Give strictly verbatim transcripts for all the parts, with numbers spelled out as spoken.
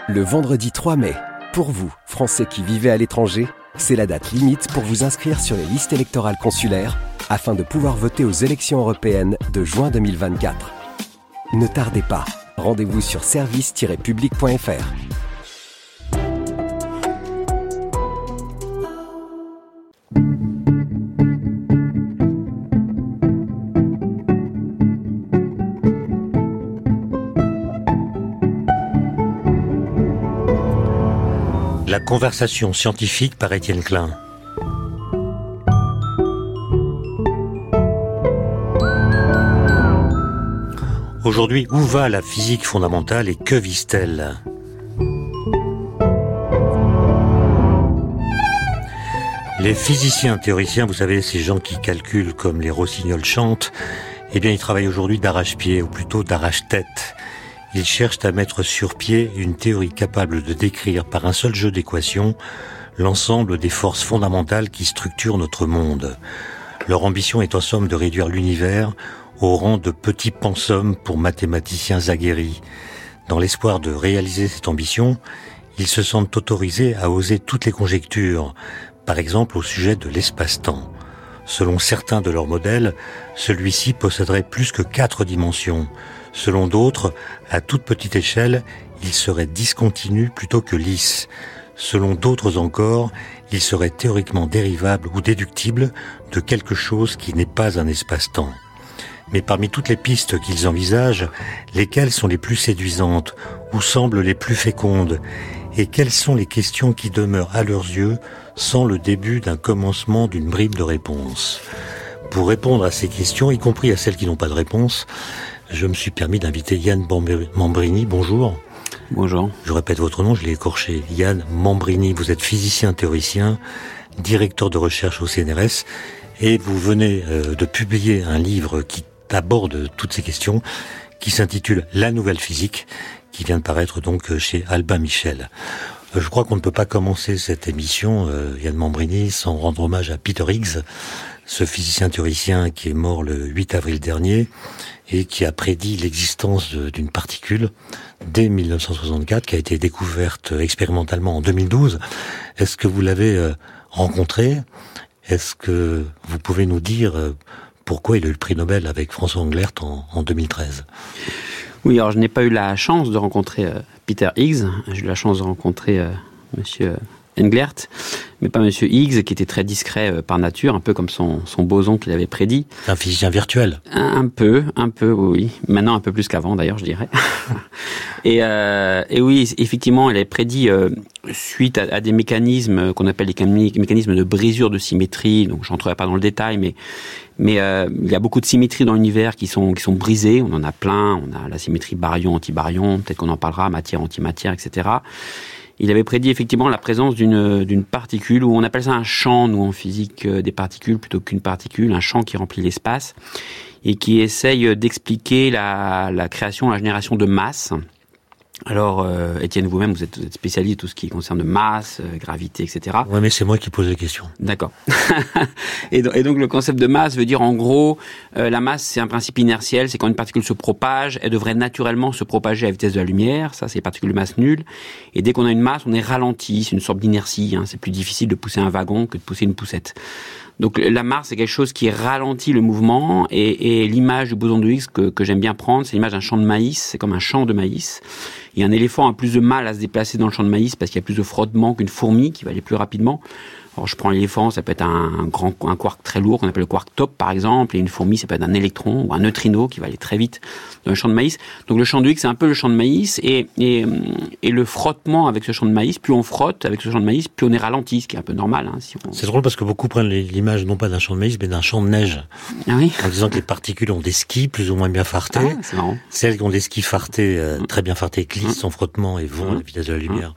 Le vendredi trois mai, pour vous, Français qui vivez à l'étranger, c'est la date limite pour vous inscrire sur les listes électorales consulaires afin de pouvoir voter aux élections européennes de juin deux mille vingt-quatre. Ne tardez pas, rendez-vous sur service tiret public point f r. La conversation scientifique par Étienne Klein. Aujourd'hui, où va la physique fondamentale et que vise-t-elle ? Les physiciens théoriciens, vous savez, ces gens qui calculent comme les rossignols chantent, eh bien, ils travaillent aujourd'hui d'arrache-pied, ou plutôt d'arrache-tête. Ils cherchent à mettre sur pied une théorie capable de décrire par un seul jeu d'équations l'ensemble des forces fondamentales qui structurent notre monde. Leur ambition est en somme de réduire l'univers au rang de petits pensums pour mathématiciens aguerris. Dans l'espoir de réaliser cette ambition, ils se sentent autorisés à oser toutes les conjectures, par exemple au sujet de l'espace-temps. Selon certains de leurs modèles, celui-ci posséderait plus que quatre dimensions. Selon d'autres, à toute petite échelle, il serait discontinu plutôt que lisse. Selon d'autres encore, il serait théoriquement dérivable ou déductible de quelque chose qui n'est pas un espace-temps. Mais parmi toutes les pistes qu'ils envisagent, lesquelles sont les plus séduisantes ou semblent les plus fécondes? Et quelles sont les questions qui demeurent à leurs yeux sans le début d'un commencement d'une bribe de réponse? Pour répondre à ces questions, y compris à celles qui n'ont pas de réponse, je me suis permis d'inviter Yann Mambrini. Bonjour. Bonjour. Je répète votre nom, je l'ai écorché. Yann Mambrini, vous êtes physicien théoricien, directeur de recherche au C N R S, et vous venez euh, de publier un livre qui aborde toutes ces questions, qui s'intitule La Nouvelle Physique, qui vient de paraître donc chez Albin Michel. Euh, je crois qu'on ne peut pas commencer cette émission, euh, Yann Mambrini, sans rendre hommage à Peter Higgs, ce physicien théoricien qui est mort le huit avril dernier et qui a prédit l'existence d'une particule dès mille neuf cent soixante-quatre, qui a été découverte expérimentalement en deux mille douze. Est-ce que vous l'avez euh, rencontré ? Est-ce que vous pouvez nous dire euh, pourquoi il a eu le prix Nobel avec François Englert en, en deux mille treize ? Oui, alors je n'ai pas eu la chance de rencontrer euh, Peter Higgs. J'ai eu la chance de rencontrer euh, Monsieur Englert, mais pas Monsieur Higgs, qui était très discret euh, par nature, un peu comme son, son boson qu'il avait prédit. Un physicien virtuel. Un, un peu, un peu, oui. Maintenant, un peu plus qu'avant, d'ailleurs, je dirais. et, euh, et oui, effectivement, il avait prédit, euh, suite à, à des mécanismes qu'on appelle les mécanismes de brisure de symétrie, donc je n'entrerai pas dans le détail, mais Mais euh, il y a beaucoup de symétries dans l'univers qui sont qui sont brisées. On en a plein. On a la symétrie baryon-antibaryon. Peut-être qu'on en parlera, matière-antimatière, et cetera. Il avait prédit effectivement la présence d'une d'une particule, où on appelle ça un champ, nous en physique, euh, des particules plutôt qu'une particule, un champ qui remplit l'espace et qui essaye d'expliquer la la création, la génération de masse. Alors, euh, Étienne, vous-même, vous êtes, vous êtes spécialiste de tout ce qui concerne masse, euh, gravité, et cetera. Oui, mais c'est moi qui pose les questions. D'accord. et, donc, et donc, le concept de masse veut dire, en gros, euh, la masse, c'est un principe inertiel. C'est quand une particule se propage, elle devrait naturellement se propager à la vitesse de la lumière. Ça, c'est les particules de masse nulle. Et dès qu'on a une masse, on est ralenti. C'est une sorte d'inertie. Hein. C'est plus difficile de pousser un wagon que de pousser une poussette. Donc la masse, c'est quelque chose qui ralentit le mouvement, et, et l'image du boson de Higgs que, que j'aime bien prendre, c'est l'image d'un champ de maïs. C'est comme un champ de maïs. Et un éléphant a plus de mal à se déplacer dans le champ de maïs parce qu'il y a plus de frottement qu'une fourmi qui va aller plus rapidement. Alors je prends l'éléphant, ça peut être un, un grand un quark très lourd qu'on appelle le quark top par exemple, et une fourmi ça peut être un électron ou un neutrino qui va aller très vite dans le champ de maïs. Donc le champ de Higgs c'est un peu le champ de maïs, et, et, et le frottement avec ce champ de maïs, plus on frotte avec ce champ de maïs, plus on est ralenti, ce qui est un peu normal. Hein, si on... C'est drôle parce que beaucoup prennent l'image non pas d'un champ de maïs mais d'un champ de neige. Ah oui. En disant que les particules ont des skis plus ou moins bien fartés. Ah, c'est marrant. Celles qui ont des skis fartés, euh, très bien fartés, glissent mmh. sans frottement et vont mmh. à la vitesse de la lumière.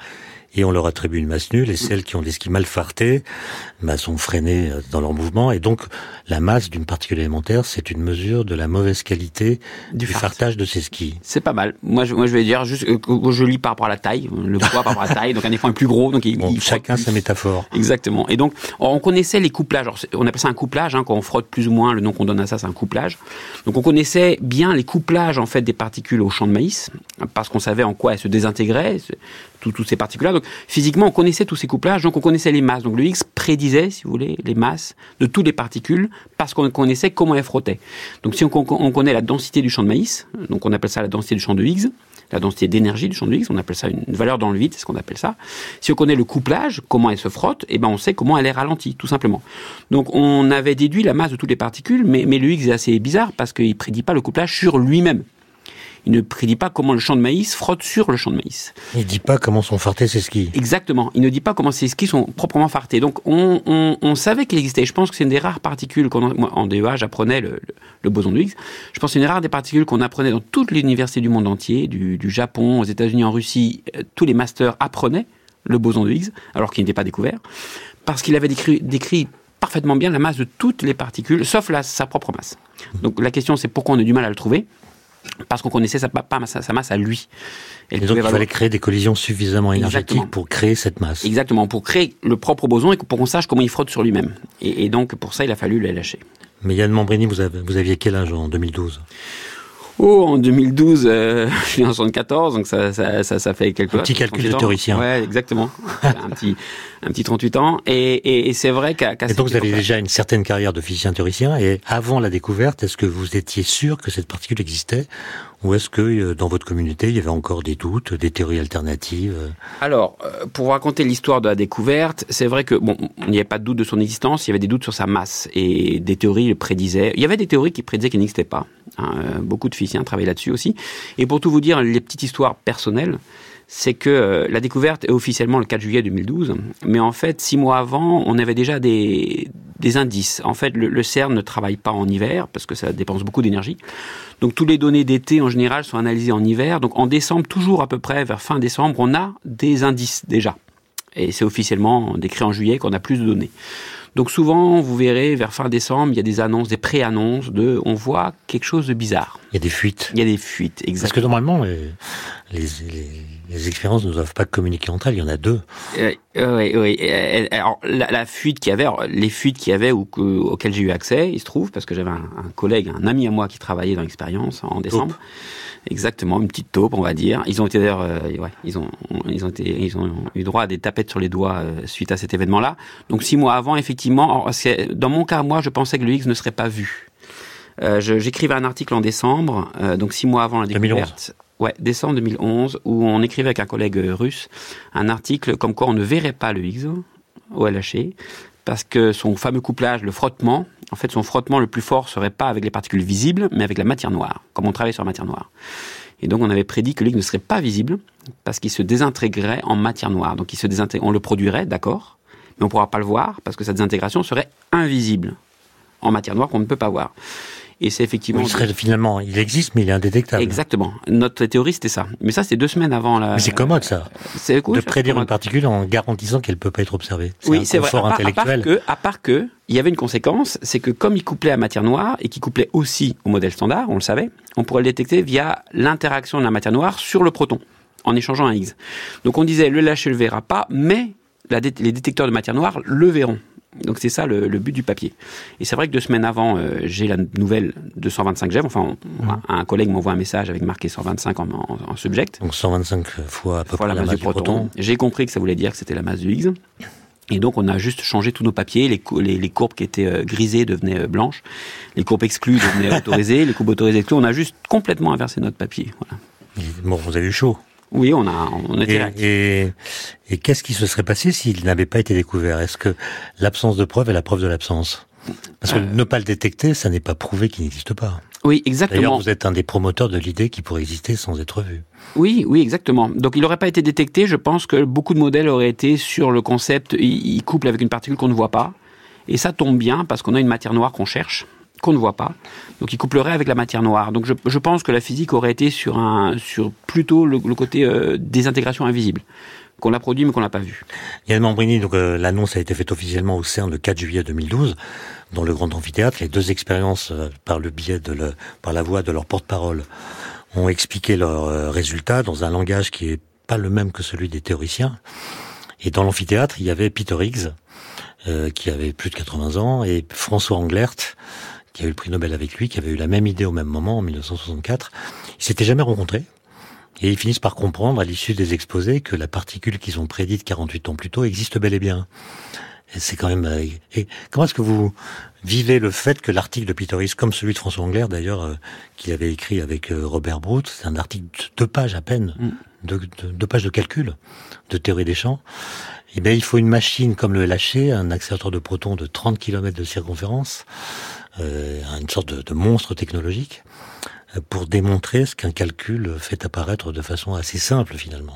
et on leur attribue une masse nulle, et celles qui ont des skis mal fartés bah, sont freinées dans leur mouvement, et donc la masse d'une particule élémentaire, c'est une mesure de la mauvaise qualité du, du fartage de ces skis. C'est pas mal. Moi je, moi, je vais dire juste que je lis par rapport à la taille, le poids par rapport à la taille, donc un éléphant est plus gros, donc il, bon, il chacun plus. sa métaphore. Exactement. Et donc, on connaissait les couplages. Alors, on appelle ça un couplage, hein, quand on frotte plus ou moins, le nom qu'on donne à ça, c'est un couplage. Donc, on connaissait bien les couplages, en fait, des particules au champ de maïs, parce qu'on savait en quoi elles se désintégraient, toutes ces particules-là. Donc, physiquement, on connaissait tous ces couplages, donc on connaissait les masses. Donc, le Higgs prédisait, si vous voulez, les masses de toutes les particules, parce qu'on connaissait comment elles frottaient. Donc, si on, on connaît la densité du champ de maïs, donc on appelle ça la densité du champ de Higgs, la densité d'énergie du champ de Higgs, on appelle ça une valeur dans le vide, c'est ce qu'on appelle ça. Si on connaît le couplage, comment elle se frotte, eh ben on sait comment elle est ralentie, tout simplement. Donc on avait déduit la masse de toutes les particules, mais, mais le Higgs est assez bizarre parce qu'il ne prédit pas le couplage sur lui-même. Il ne prédit pas comment le champ de maïs frotte sur le champ de maïs. Il ne dit pas comment sont fartés ces skis. Exactement. Il ne dit pas comment ces skis sont proprement fartés. Donc, on, on, on savait qu'il existait. Je pense que c'est une des rares particules qu'on... Moi, en D E A, j'apprenais le, le, le boson de Higgs. Je pense que c'est une des rares des particules qu'on apprenait dans toutes les universités du monde entier, du, du Japon, aux États-Unis, en Russie. Tous les masters apprenaient le boson de Higgs, alors qu'il n'était pas découvert, parce qu'il avait décrit, décrit parfaitement bien la masse de toutes les particules, sauf la, sa propre masse. Donc, la question, c'est pourquoi on a du mal à le trouver. Parce qu'on connaissait sa, pas, sa, sa masse à lui. Et donc il fallait créer des collisions suffisamment énergétiques Exactement. Pour créer cette masse. Exactement, pour créer le propre boson et pour qu'on sache comment il frotte sur lui-même. Et, et donc pour ça, il a fallu le lâcher. Mais Yann Mambrini, vous, avez, vous aviez quel âge en deux mille douze ? Oh, en deux mille douze, euh, je suis en soixante-quatorze, donc ça, ça, ça, ça fait quelques... Un petit calcul de théoricien. Ouais, exactement. un petit, un petit trente-huit ans. Et, et, et c'est vrai qu'à... qu'à et donc vous avez déjà une certaine carrière de physicien théoricien, et avant la découverte, est-ce que vous étiez sûr que cette particule existait ? Ou est-ce que dans votre communauté, il y avait encore des doutes, des théories alternatives ? Alors, pour raconter l'histoire de la découverte, c'est vrai que, bon, il n'y avait pas de doute de son existence, il y avait des doutes sur sa masse, et des théories le prédisaient. Il y avait des théories qui prédisaient qu'il n'existait pas. Hein, beaucoup de physiciens travaillaient là-dessus aussi. Et pour tout vous dire, les petites histoires personnelles, c'est que euh, la découverte est officiellement le quatre juillet deux mille douze, mais en fait, six mois avant, on avait déjà des, des indices. En fait, le, le CERN ne travaille pas en hiver, parce que ça dépense beaucoup d'énergie. Donc, toutes les données d'été, en général, sont analysées en hiver. Donc, en décembre, toujours à peu près, vers fin décembre, on a des indices déjà. Et c'est officiellement décrit en juillet qu'on a plus de données. Donc, souvent, vous verrez, vers fin décembre, il y a des annonces, des pré-annonces de, on voit quelque chose de bizarre. Il y a des fuites. Il y a des fuites, exactement. Parce que normalement, les, les, les, les expériences ne doivent pas communiquer entre elles. Il y en a deux. Euh, oui, oui. Alors, la, la fuite qu'il y avait, alors, les fuites qu'il y avait ou que, auxquelles j'ai eu accès, il se trouve, parce que j'avais un, un collègue, un ami à moi qui travaillait dans l'expérience en décembre. Taupe. Exactement, une petite taupe, on va dire. Ils ont été d'ailleurs, euh, ouais, ils ont, ils ont été, ils ont eu droit à des tapettes sur les doigts euh, suite à cet événement-là. Donc six mois avant, effectivement, alors, c'est, dans mon cas, moi, je pensais que le Higgs ne serait pas vu. Euh, je, j'écrivais un article en décembre, euh, donc six mois avant la découverte. deux mille onze. Ouais, décembre deux mille onze, où on écrivait avec un collègue russe un article comme quoi on ne verrait pas le Higgs au L H C, parce que son fameux couplage, le frottement, en fait, son frottement le plus fort serait pas avec les particules visibles, mais avec la matière noire, comme on travaille sur la matière noire. Et donc, on avait prédit que le Higgs ne serait pas visible, parce qu'il se désintégrerait en matière noire. Donc, il se désintégre, on le produirait, d'accord, mais on ne pourra pas le voir, parce que sa désintégration serait invisible en matière noire qu'on ne peut pas voir. Et c'est effectivement... Il serait finalement, il existe, mais il est indétectable. Exactement. Notre théorie, c'était ça. Mais ça, c'était deux semaines avant la... Mais c'est commode, ça. C'est cool, de prédire une particule en garantissant qu'elle peut pas être observée. C'est oui, un c'est confort vrai. À part, intellectuel. à part que, à part que, il y avait une conséquence, c'est que comme il couplait à matière noire et qu'il couplait aussi au modèle standard, on le savait, on pourrait le détecter via l'interaction de la matière noire sur le proton, en échangeant un Higgs. Donc on disait, le L H C le verra pas, mais la dé- les détecteurs de matière noire le verront. Donc c'est ça le, le but du papier. Et c'est vrai que deux semaines avant, euh, j'ai la nouvelle de cent vingt-cinq GeV. Enfin, on, mmh. un collègue m'envoie un message avec marqué cent vingt-cinq en, en, en subject. Donc cent vingt-cinq fois à peu fois près la, la masse du proton. proton. J'ai compris que ça voulait dire que c'était la masse du Higgs. Et donc on a juste changé tous nos papiers. Les, les, les courbes qui étaient euh, grisées devenaient euh, blanches. Les courbes exclues devenaient autorisées. Les courbes autorisées exclues. On a juste complètement inversé notre papier. Voilà. Et bon, vous avez eu chaud. Oui, on a, on était là. Et, et, et qu'est-ce qui se serait passé s'il n'avait pas été découvert ? Est-ce que l'absence de preuve est la preuve de l'absence ? Parce que euh... ne pas le détecter, ça n'est pas prouvé qu'il n'existe pas. Oui, exactement. D'ailleurs, vous êtes un des promoteurs de l'idée qu'il pourrait exister sans être vu. Oui, oui, exactement. Donc, il n'aurait pas été détecté. Je pense que beaucoup de modèles auraient été sur le concept, il, il couple avec une particule qu'on ne voit pas. Et ça tombe bien parce qu'on a une matière noire qu'on cherche, qu'on ne voit pas. Donc, il couplerait avec la matière noire. Donc, je, je pense que la physique aurait été sur un, sur plutôt le, le côté euh, désintégration invisible. qu'on a produit mais qu'on n'a pas vu. Yann Mambrini, donc euh, l'annonce a été faite officiellement au CERN le quatre juillet deux mille douze, dans le Grand Amphithéâtre. Les deux expériences, euh, par le biais de le, par la voix de leur porte-parole, ont expliqué leurs euh, résultats dans un langage qui est pas le même que celui des théoriciens. Et dans l'amphithéâtre, il y avait Peter Higgs, euh, qui avait plus de quatre-vingts ans, et François Englert, qui a eu le prix Nobel avec lui, qui avait eu la même idée au même moment, en dix-neuf cent soixante-quatre. Ils s'étaient jamais rencontrés. Et ils finissent par comprendre, à l'issue des exposés, que la particule qu'ils ont prédite quarante-huit ans plus tôt existe bel et bien. Et c'est quand même... Euh, et comment est-ce que vous vivez le fait que l'article de Peter Higgs, comme celui de François Englert, d'ailleurs, euh, qu'il avait écrit avec euh, Robert Brout, c'est un article de deux pages à peine, mm. deux, deux, deux pages de calcul, de théorie des champs. Eh bien, il faut une machine comme le L H C, un accélérateur de protons de trente kilomètres de circonférence, euh, une sorte de, de monstre technologique, pour démontrer ce qu'un calcul fait apparaître de façon assez simple, finalement.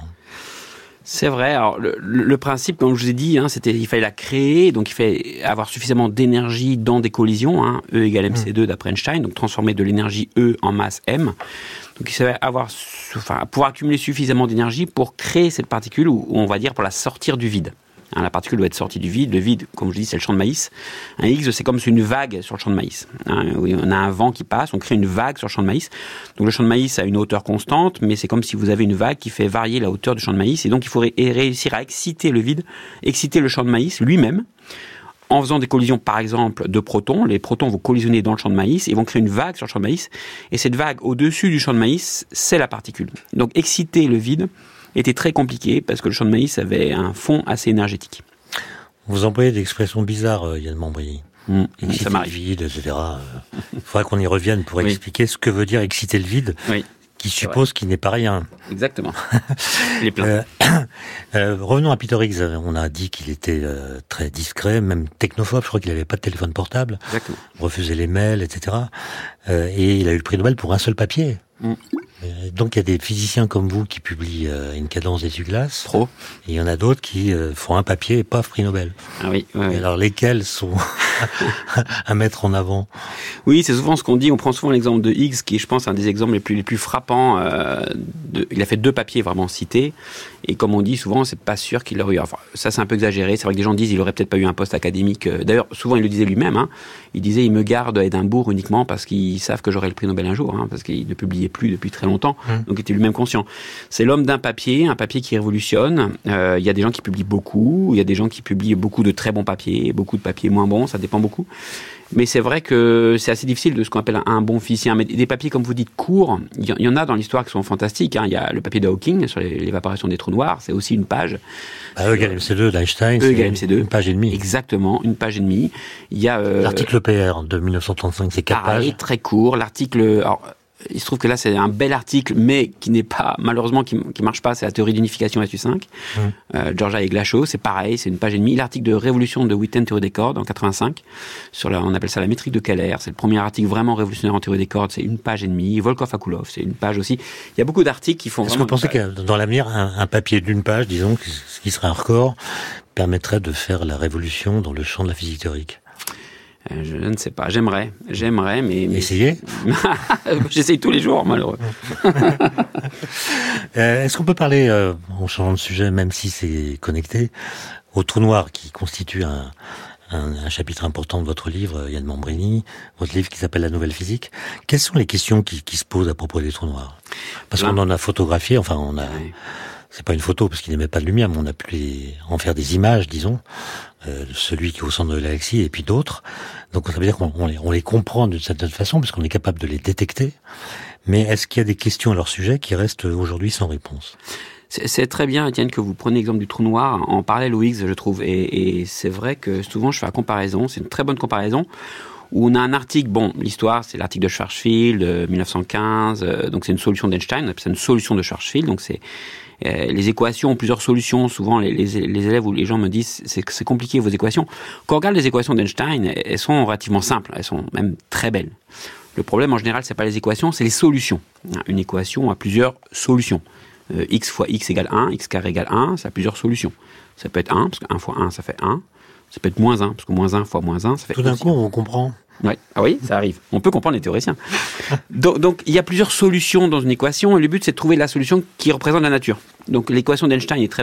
C'est vrai. Alors, le, le principe, comme je vous ai dit, hein, c'était il fallait la créer, donc il fallait avoir suffisamment d'énergie dans des collisions, hein, E égale M C deux d'après Einstein, donc transformer de l'énergie E en masse M. Donc il fallait avoir, enfin, pouvoir accumuler suffisamment d'énergie pour créer cette particule, ou on va dire pour la sortir du vide. Hein, la particule doit être sortie du vide. Le vide, comme je dis, c'est le champ de maïs. Un Higgs, c'est comme une vague sur le champ de maïs. Hein, on a un vent qui passe, on crée une vague sur le champ de maïs. Donc le champ de maïs a une hauteur constante, mais c'est comme si vous avez une vague qui fait varier la hauteur du champ de maïs. Et donc il faut ré- réussir à exciter le vide, exciter le champ de maïs lui-même, en faisant des collisions, par exemple, de protons. Les protons vont collisionner dans le champ de maïs et vont créer une vague sur le champ de maïs. Et cette vague, au-dessus du champ de maïs, c'est la particule. Donc exciter le vide était très compliqué parce que le champ de maïs avait un fond assez énergétique. Vous employez des expressions bizarres, euh, Yann Mambrini. Mmh, exciter ça m'arrive. le vide, et cetera. Il faudra qu'on y revienne pour oui. expliquer ce que veut dire exciter le vide, oui, qui suppose qu'il n'est pas rien. Exactement. Il est plein. Euh, euh, revenons à Peter Higgs. On a dit qu'il était euh, très discret, même technophobe. Je crois qu'il n'avait pas de téléphone portable. Exactement. Refusait les mails, et cetera. Euh, et il a eu le prix Nobel pour un seul papier. Mmh. Donc il y a des physiciens comme vous qui publient euh, une cadence d'essuie-glace. Trop. Et il y en a d'autres qui euh, font un papier et paf, prix Nobel. Ah oui. Ouais, ouais. Alors lesquels sont à mettre en avant? Oui, c'est souvent ce qu'on dit. On prend souvent l'exemple de Higgs, qui est, je pense, un des exemples les plus les plus frappants. Euh, de, il a fait deux papiers vraiment cités. Et comme on dit souvent, c'est pas sûr qu'il aurait eu. Enfin, ça c'est un peu exagéré. C'est vrai que des gens disent il aurait peut-être pas eu un poste académique. D'ailleurs, souvent il le disait lui-même. Hein. Il disait il me garde à Édimbourg uniquement parce qu'ils savent que j'aurai le prix Nobel un jour, hein, parce qu'il ne publiait plus depuis très longtemps. Mmh. Donc il était lui-même conscient. C'est l'homme d'un papier, un papier qui révolutionne. Euh, il y a des gens qui publient beaucoup, il y a des gens qui publient beaucoup de très bons papiers, beaucoup de papiers moins bons. Ça dépend beaucoup. Mais c'est vrai que c'est assez difficile de ce qu'on appelle un bon physicien. Mais des papiers, comme vous dites, courts, il y en a dans l'histoire qui sont fantastiques. Hein. Il y a le papier de Hawking sur l'évaporation des trous noirs, c'est aussi une page. Bah, E égale M C deux d'Einstein, E égale M C deux. Une page et demie. Exactement, une page et demie. Il y a euh, l'article P R de dix-neuf cent trente-cinq, c'est quatre pareil, pages. Très court. L'article... Alors, il se trouve que là, c'est un bel article, mais qui n'est pas, malheureusement, qui, qui marche pas, c'est la théorie d'unification S U cinq. Mmh. Euh, Georgia et Glashow, c'est pareil, c'est une page et demie. L'article de révolution de Witten, théorie des cordes, en quatre-vingt-cinq, sur la, on appelle ça la métrique de Keller. C'est le premier article vraiment révolutionnaire en théorie des cordes, c'est une page et demie. Volkov-Akulov, c'est une page aussi. Il y a beaucoup d'articles qui font Est-ce vraiment... que vous pensez que dans l'avenir, un, un papier d'une page, disons, ce qui serait un record, permettrait de faire la révolution dans le champ de la physique théorique? Euh, je ne sais pas, j'aimerais, j'aimerais, mais... mais... Essayez. J'essaye tous les jours, malheureux. euh, est-ce qu'on peut parler, euh, en changeant de sujet, même si c'est connecté, au trou noir qui constitue un, un, un chapitre important de votre livre, Yann Mambrini, votre livre qui s'appelle La Nouvelle Physique. Quelles sont les questions qui, qui se posent à propos des trous noirs? Parce qu'on en a photographié, enfin on a... Ouais. C'est pas une photo parce qu'il n'émet pas de lumière, mais on a pu les, en faire des images, disons, euh, celui qui est au centre de la galaxie et puis d'autres. Donc ça veut dire qu'on on les, on les comprend d'une certaine façon parce qu'on est capable de les détecter. Mais est-ce qu'il y a des questions à leur sujet qui restent aujourd'hui sans réponse? C'est, c'est très bien, Étienne, que vous preniez l'exemple du trou noir en parallèle au Higgs, je trouve. Et, et c'est vrai que souvent je fais la comparaison, c'est une très bonne comparaison. Où on a un article, bon, l'histoire, c'est l'article de Schwarzschild, euh, mille neuf cent quinze, euh, donc c'est une solution d'Einstein, on appelle ça une solution de Schwarzschild, donc c'est, euh, les équations ont plusieurs solutions, souvent les, les, les élèves ou les gens me disent, c'est que c'est compliqué vos équations. Quand on regarde les équations d'Einstein, elles sont relativement simples, elles sont même très belles. Le problème, en général, c'est pas les équations, c'est les solutions. Une équation a plusieurs solutions. Euh, x fois x égale un, x carré égale un, ça a plusieurs solutions. Ça peut être un, parce que un fois un, ça fait un. Ça peut être moins un, parce que moins un fois moins un, ça fait... Tout d'un coup, on comprend. Ouais. Ah oui, ça arrive. On peut comprendre les théoriciens. Donc, donc, il y a plusieurs solutions dans une équation, et le but, c'est de trouver la solution qui représente la nature. Donc, l'équation d'Einstein est très belle,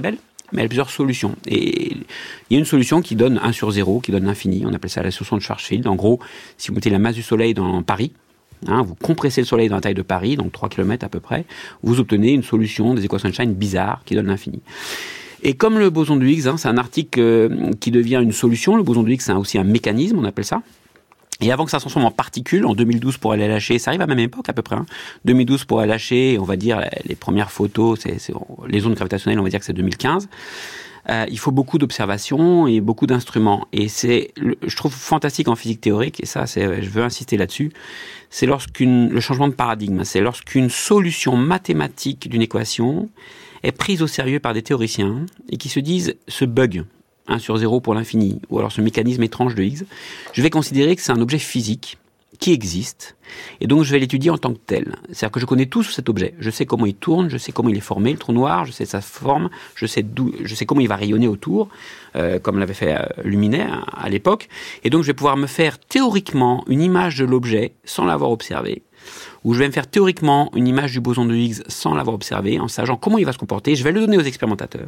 mais elle a plusieurs solutions. Et il y a une solution qui donne un sur zéro, qui donne l'infini. On appelle ça la solution de Schwarzschild. En gros, si vous mettez la masse du Soleil dans Paris, hein, vous compressez le Soleil dans la taille de Paris, donc trois kilomètres à peu près, vous obtenez une solution des équations d'Einstein bizarre qui donne l'infini. Et comme le boson de Higgs, hein, c'est un article euh, qui devient une solution. Le boson de Higgs, c'est aussi un mécanisme, on appelle ça. Et avant que ça se transforme en particules, en deux mille douze pour L H C, ça arrive à la même époque à peu près, hein. deux mille douze pour L H C, on va dire les premières photos, c'est, c'est les ondes gravitationnelles, on va dire que c'est deux mille quinze. Euh, il faut beaucoup d'observations et beaucoup d'instruments. Et c'est, je trouve fantastique en physique théorique, et ça, c'est, je veux insister là-dessus, c'est lorsqu'une, le changement de paradigme, c'est lorsqu'une solution mathématique d'une équation est prise au sérieux par des théoriciens et qui se disent ce bug, un sur zéro pour l'infini, ou alors ce mécanisme étrange de Higgs, je vais considérer que c'est un objet physique qui existe, et donc je vais l'étudier en tant que tel. C'est-à-dire que je connais tout sur cet objet. Je sais comment il tourne, je sais comment il est formé, le trou noir, je sais sa forme, je sais, d'où, je sais comment il va rayonner autour, euh, comme l'avait fait euh, Luminaire à l'époque, et donc je vais pouvoir me faire théoriquement une image de l'objet sans l'avoir observé, ou je vais me faire théoriquement une image du boson de Higgs sans l'avoir observé, en sachant comment il va se comporter. Je vais le donner aux expérimentateurs.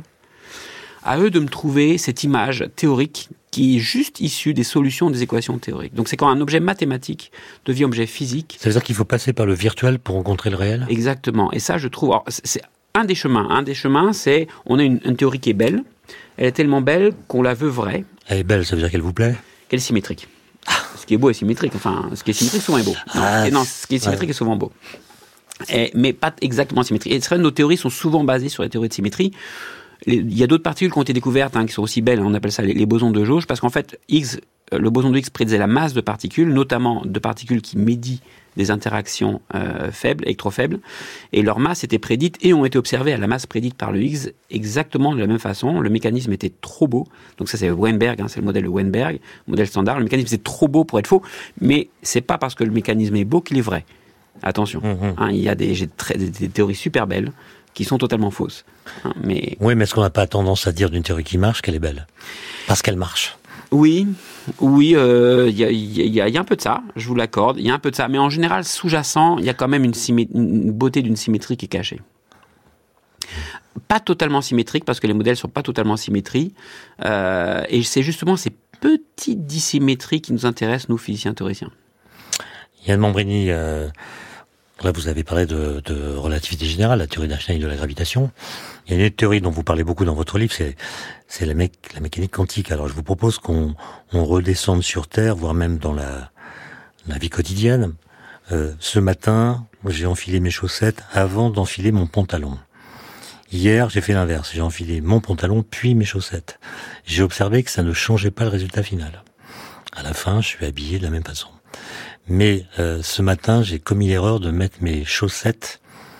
À eux de me trouver cette image théorique qui est juste issue des solutions des équations théoriques. Donc c'est quand un objet mathématique devient objet physique. Ça veut dire qu'il faut passer par le virtuel pour rencontrer le réel ? Exactement. Et ça, je trouve... Alors, c'est un des chemins. Un des chemins, c'est... On a une, une théorie qui est belle. Elle est tellement belle qu'on la veut vraie. Elle est belle, ça veut dire qu'elle vous plaît ? Qu'elle est symétrique. Ce qui est beau est symétrique. Enfin, ce qui est symétrique souvent est beau. Non, ah, non ce qui est symétrique ouais. est souvent beau. Et, mais pas exactement symétrique. Et c'est vrai, nos théories sont souvent basées sur les théories de symétrie. Il y a d'autres particules qui ont été découvertes, hein, qui sont aussi belles, on appelle ça les, les bosons de jauge, parce qu'en fait, Higgs, le boson de Higgs prédisait la masse de particules, notamment de particules qui médient des interactions euh, faibles, électrofaibles, et leur masse était prédite et ont été observées à la masse prédite par le Higgs exactement de la même façon. Le mécanisme était trop beau, donc ça c'est Weinberg, hein, c'est le modèle de Weinberg, modèle standard. Le mécanisme c'est trop beau pour être faux, mais c'est pas parce que le mécanisme est beau qu'il est vrai. Attention, mmh. hein, il y a des, j'ai très, des, des théories super belles qui sont totalement fausses. Hein, mais... Oui, mais est-ce qu'on n'a pas tendance à dire d'une théorie qui marche qu'elle est belle ? Parce qu'elle marche. Oui, oui, il euh, y, y, y, y a un peu de ça, je vous l'accorde, il y a un peu de ça. Mais en général, sous-jacent, il y a quand même une, simé- une beauté d'une symétrie qui est cachée. Pas totalement symétrique, parce que les modèles ne sont pas totalement symétriques. Euh, et c'est justement ces petites dissymétries qui nous intéressent, nous, physiciens théoriciens. Yann Mambrini... Euh... Là, vous avez parlé de, de relativité générale, la théorie d'Einstein de la gravitation. Il y a une autre théorie dont vous parlez beaucoup dans votre livre, c'est, c'est la, mé- la mécanique quantique. Alors, je vous propose qu'on on redescende sur Terre, voire même dans la, la vie quotidienne. Euh, ce matin, j'ai enfilé mes chaussettes avant d'enfiler mon pantalon. Hier, j'ai fait l'inverse. J'ai enfilé mon pantalon, puis mes chaussettes. J'ai observé que ça ne changeait pas le résultat final. À la fin, je suis habillé de la même façon. Mais euh, ce matin, j'ai commis l'erreur de mettre mes chaussettes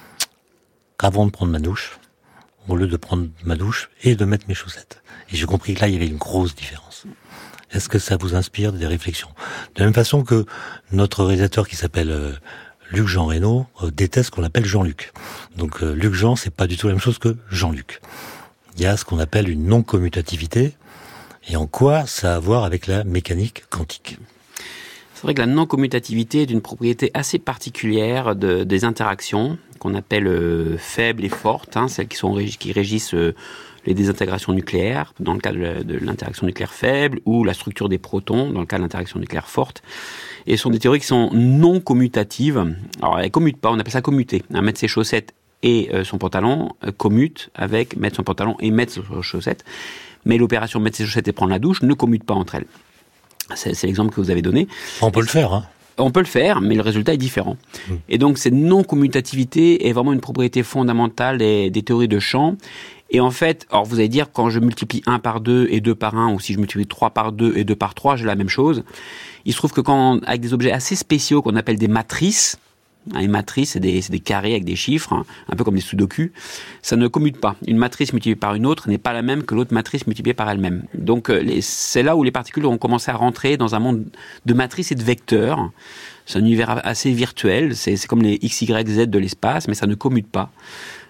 avant de prendre ma douche, au lieu de prendre ma douche et de mettre mes chaussettes. Et j'ai compris que là, il y avait une grosse différence. Est-ce que ça vous inspire des réflexions ? De la même façon que notre réalisateur qui s'appelle euh, Luc Jean Reynaud euh, déteste qu'on l'appelle Jean-Luc. Donc euh, Luc Jean, c'est pas du tout la même chose que Jean-Luc. Il y a ce qu'on appelle une non-commutativité. Et en quoi ça a à voir avec la mécanique quantique ? C'est vrai que la non-commutativité est une propriété assez particulière de, des interactions qu'on appelle euh, faibles et fortes, hein, celles qui, sont, qui régissent euh, les désintégrations nucléaires, dans le cas de, la, de l'interaction nucléaire faible, ou la structure des protons, dans le cas de l'interaction nucléaire forte. Et ce sont des théories qui sont non commutatives. Alors, elles ne commutent pas, on appelle ça commuter. Hein, mettre ses chaussettes et euh, son pantalon euh, commute avec mettre son pantalon et mettre ses chaussettes. Mais l'opération mettre ses chaussettes et prendre la douche ne commute pas entre elles. C'est, c'est l'exemple que vous avez donné. On peut et le faire, hein. On peut le faire, mais le résultat est différent. Mmh. Et donc, cette non-commutativité est vraiment une propriété fondamentale des, des théories de champ. Et en fait, alors vous allez dire, quand je multiplie un par deux et deux par un, ou si je multiplie trois par deux et deux par trois, j'ai la même chose. Il se trouve que quand, avec des objets assez spéciaux qu'on appelle des matrices, une matrice, c'est des, c'est des carrés avec des chiffres, hein, un peu comme des sudoku. Ça ne commute pas. Une matrice multipliée par une autre n'est pas la même que l'autre matrice multipliée par elle-même. Donc, les, c'est là où les particules ont commencé à rentrer dans un monde de matrices et de vecteurs. C'est un univers assez virtuel. C'est, c'est comme les X, Y, Z de l'espace, mais ça ne commute pas.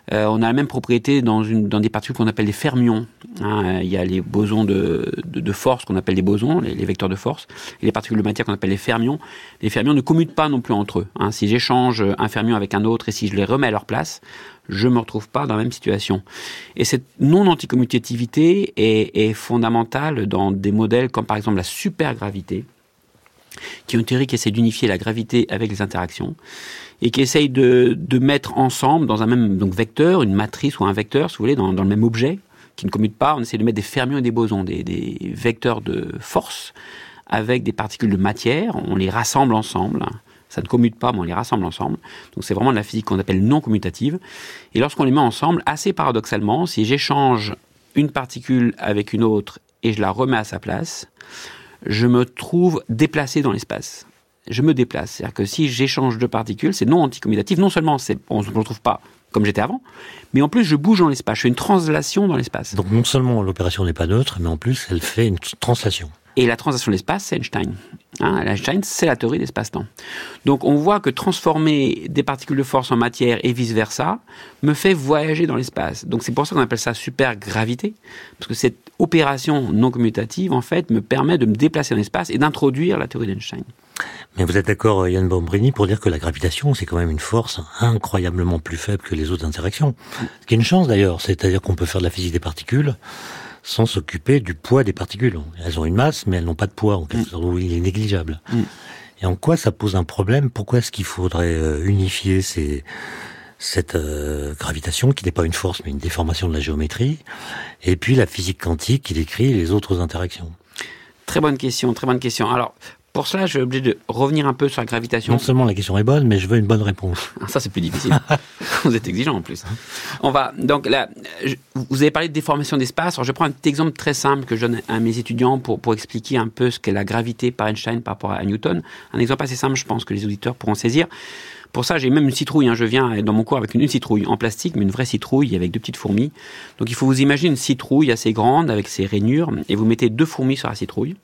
Euh, on a la même propriété dans, une, dans des particules qu'on appelle les fermions. Hein, il y a les bosons de, de, de force qu'on appelle les bosons, les, les vecteurs de force, et les particules de matière qu'on appelle les fermions. Les fermions ne commutent pas non plus entre eux. Hein. Si j'échange un fermion avec un autre et si je les remets à leur place, je ne me retrouve pas dans la même situation. Et cette non-anticommutativité est, est fondamentale dans des modèles comme par exemple la supergravité, qui est une théorie qui essaie d'unifier la gravité avec les interactions et qui essaye de, de mettre ensemble dans un même donc, vecteur, une matrice ou un vecteur, si vous voulez, dans, dans le même objet, qui ne commute pas. On essaie de mettre des fermions et des bosons, des, des vecteurs de force avec des particules de matière. On les rassemble ensemble. Ça ne commute pas, mais on les rassemble ensemble. Donc c'est vraiment de la physique qu'on appelle non commutative. Et lorsqu'on les met ensemble, assez paradoxalement, si j'échange une particule avec une autre et je la remets à sa place, je me trouve déplacé dans l'espace. Je me déplace. C'est-à-dire que si j'échange deux particules, c'est non anticommutatif. Non seulement c'est, on ne se retrouve pas comme j'étais avant, mais en plus je bouge dans l'espace. Je fais une translation dans l'espace. Donc non seulement l'opération n'est pas neutre, mais en plus elle fait une translation. Et la translation de l'espace, c'est Einstein. Hein, Einstein, c'est la théorie d'espace-temps. Donc on voit que transformer des particules de force en matière et vice-versa me fait voyager dans l'espace. Donc c'est pour ça qu'on appelle ça supergravité, parce que cette opération non commutative, en fait, me permet de me déplacer dans l'espace et d'introduire la théorie d'Einstein. Mais vous êtes d'accord, Yann Bombrini, pour dire que la gravitation, c'est quand même une force incroyablement plus faible que les autres interactions. Ce qui est une chance d'ailleurs, c'est-à-dire qu'on peut faire de la physique des particules sans s'occuper du poids des particules. Elles ont une masse, mais elles n'ont pas de poids, en quelque sorte, où il est négligeable. Mm. Et en quoi ça pose un problème ? Pourquoi est-ce qu'il faudrait euh, unifier ces, cette euh, gravitation, qui n'est pas une force, mais une déformation de la géométrie, et puis la physique quantique qui décrit les autres interactions ? Très bonne question, très bonne question. Alors, pour cela, je vais obligé de revenir un peu sur la gravitation. Non seulement la question est bonne, mais je veux une bonne réponse. Ça, c'est plus difficile. Vous êtes exigeant en plus. On va donc là. Je, vous avez parlé de déformation d'espace. Alors, je prends un petit exemple très simple que je donne à mes étudiants pour pour expliquer un peu ce qu'est la gravité par Einstein par rapport à Newton. Un exemple assez simple, je pense que les auditeurs pourront saisir. Pour ça, j'ai même une citrouille. Hein. Je viens dans mon cours avec une, une citrouille en plastique, mais une vraie citrouille avec deux petites fourmis. Donc, il faut vous imaginer une citrouille assez grande avec ses rainures, et vous mettez deux fourmis sur la citrouille.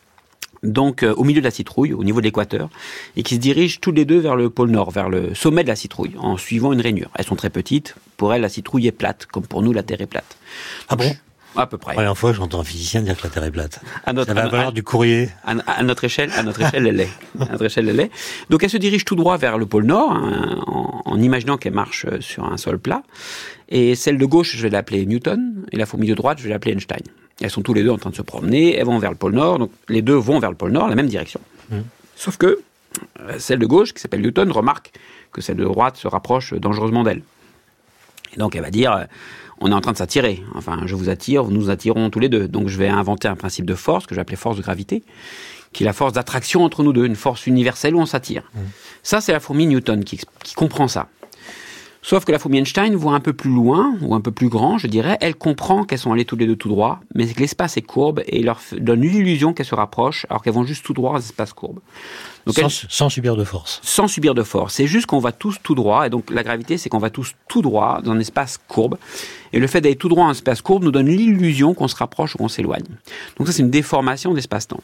Donc euh, au milieu de la citrouille, au niveau de l'équateur, et qui se dirigent tous les deux vers le pôle Nord, vers le sommet de la citrouille, en suivant une rainure. Elles sont très petites. Pour elles, la citrouille est plate, comme pour nous, la Terre est plate. Ah bon ? À peu près. La première fois, j'entends un physicien dire que la Terre est plate. À notre, ça va valoir du courrier. À, à notre échelle, à notre échelle, elle l'est. À notre échelle, elle l'est. Donc, elle se dirige tout droit vers le pôle Nord, hein, en, en imaginant qu'elle marche sur un sol plat. Et celle de gauche, je vais l'appeler Newton, et la fourmi de droite, je vais l'appeler Einstein. Elles sont tous les deux en train de se promener, elles vont vers le pôle Nord, donc les deux vont vers le pôle Nord, la même direction. Mmh. Sauf que celle de gauche, qui s'appelle Newton, remarque que celle de droite se rapproche dangereusement d'elle. Et donc elle va dire, on est en train de s'attirer, enfin je vous attire, nous nous attirons tous les deux. Donc je vais inventer un principe de force, que je vais appeler force de gravité, qui est la force d'attraction entre nous deux, une force universelle où on s'attire. Mmh. Ça, c'est la fourmi Newton qui, qui comprend ça. Sauf que la fourmi Einstein voit un peu plus loin, ou un peu plus grand, je dirais. Elle comprend qu'elles sont allées toutes les deux tout droit, mais que l'espace est courbe et il leur donne l'illusion qu'elles se rapprochent, alors qu'elles vont juste tout droit dans l'espace courbe. Donc sans, elle, sans subir de force. Sans subir de force. C'est juste qu'on va tous tout droit, et donc la gravité, c'est qu'on va tous tout droit dans un espace courbe. Et le fait d'aller tout droit dans un espace courbe nous donne l'illusion qu'on se rapproche ou qu'on s'éloigne. Donc ça, c'est une déformation d'espace-temps.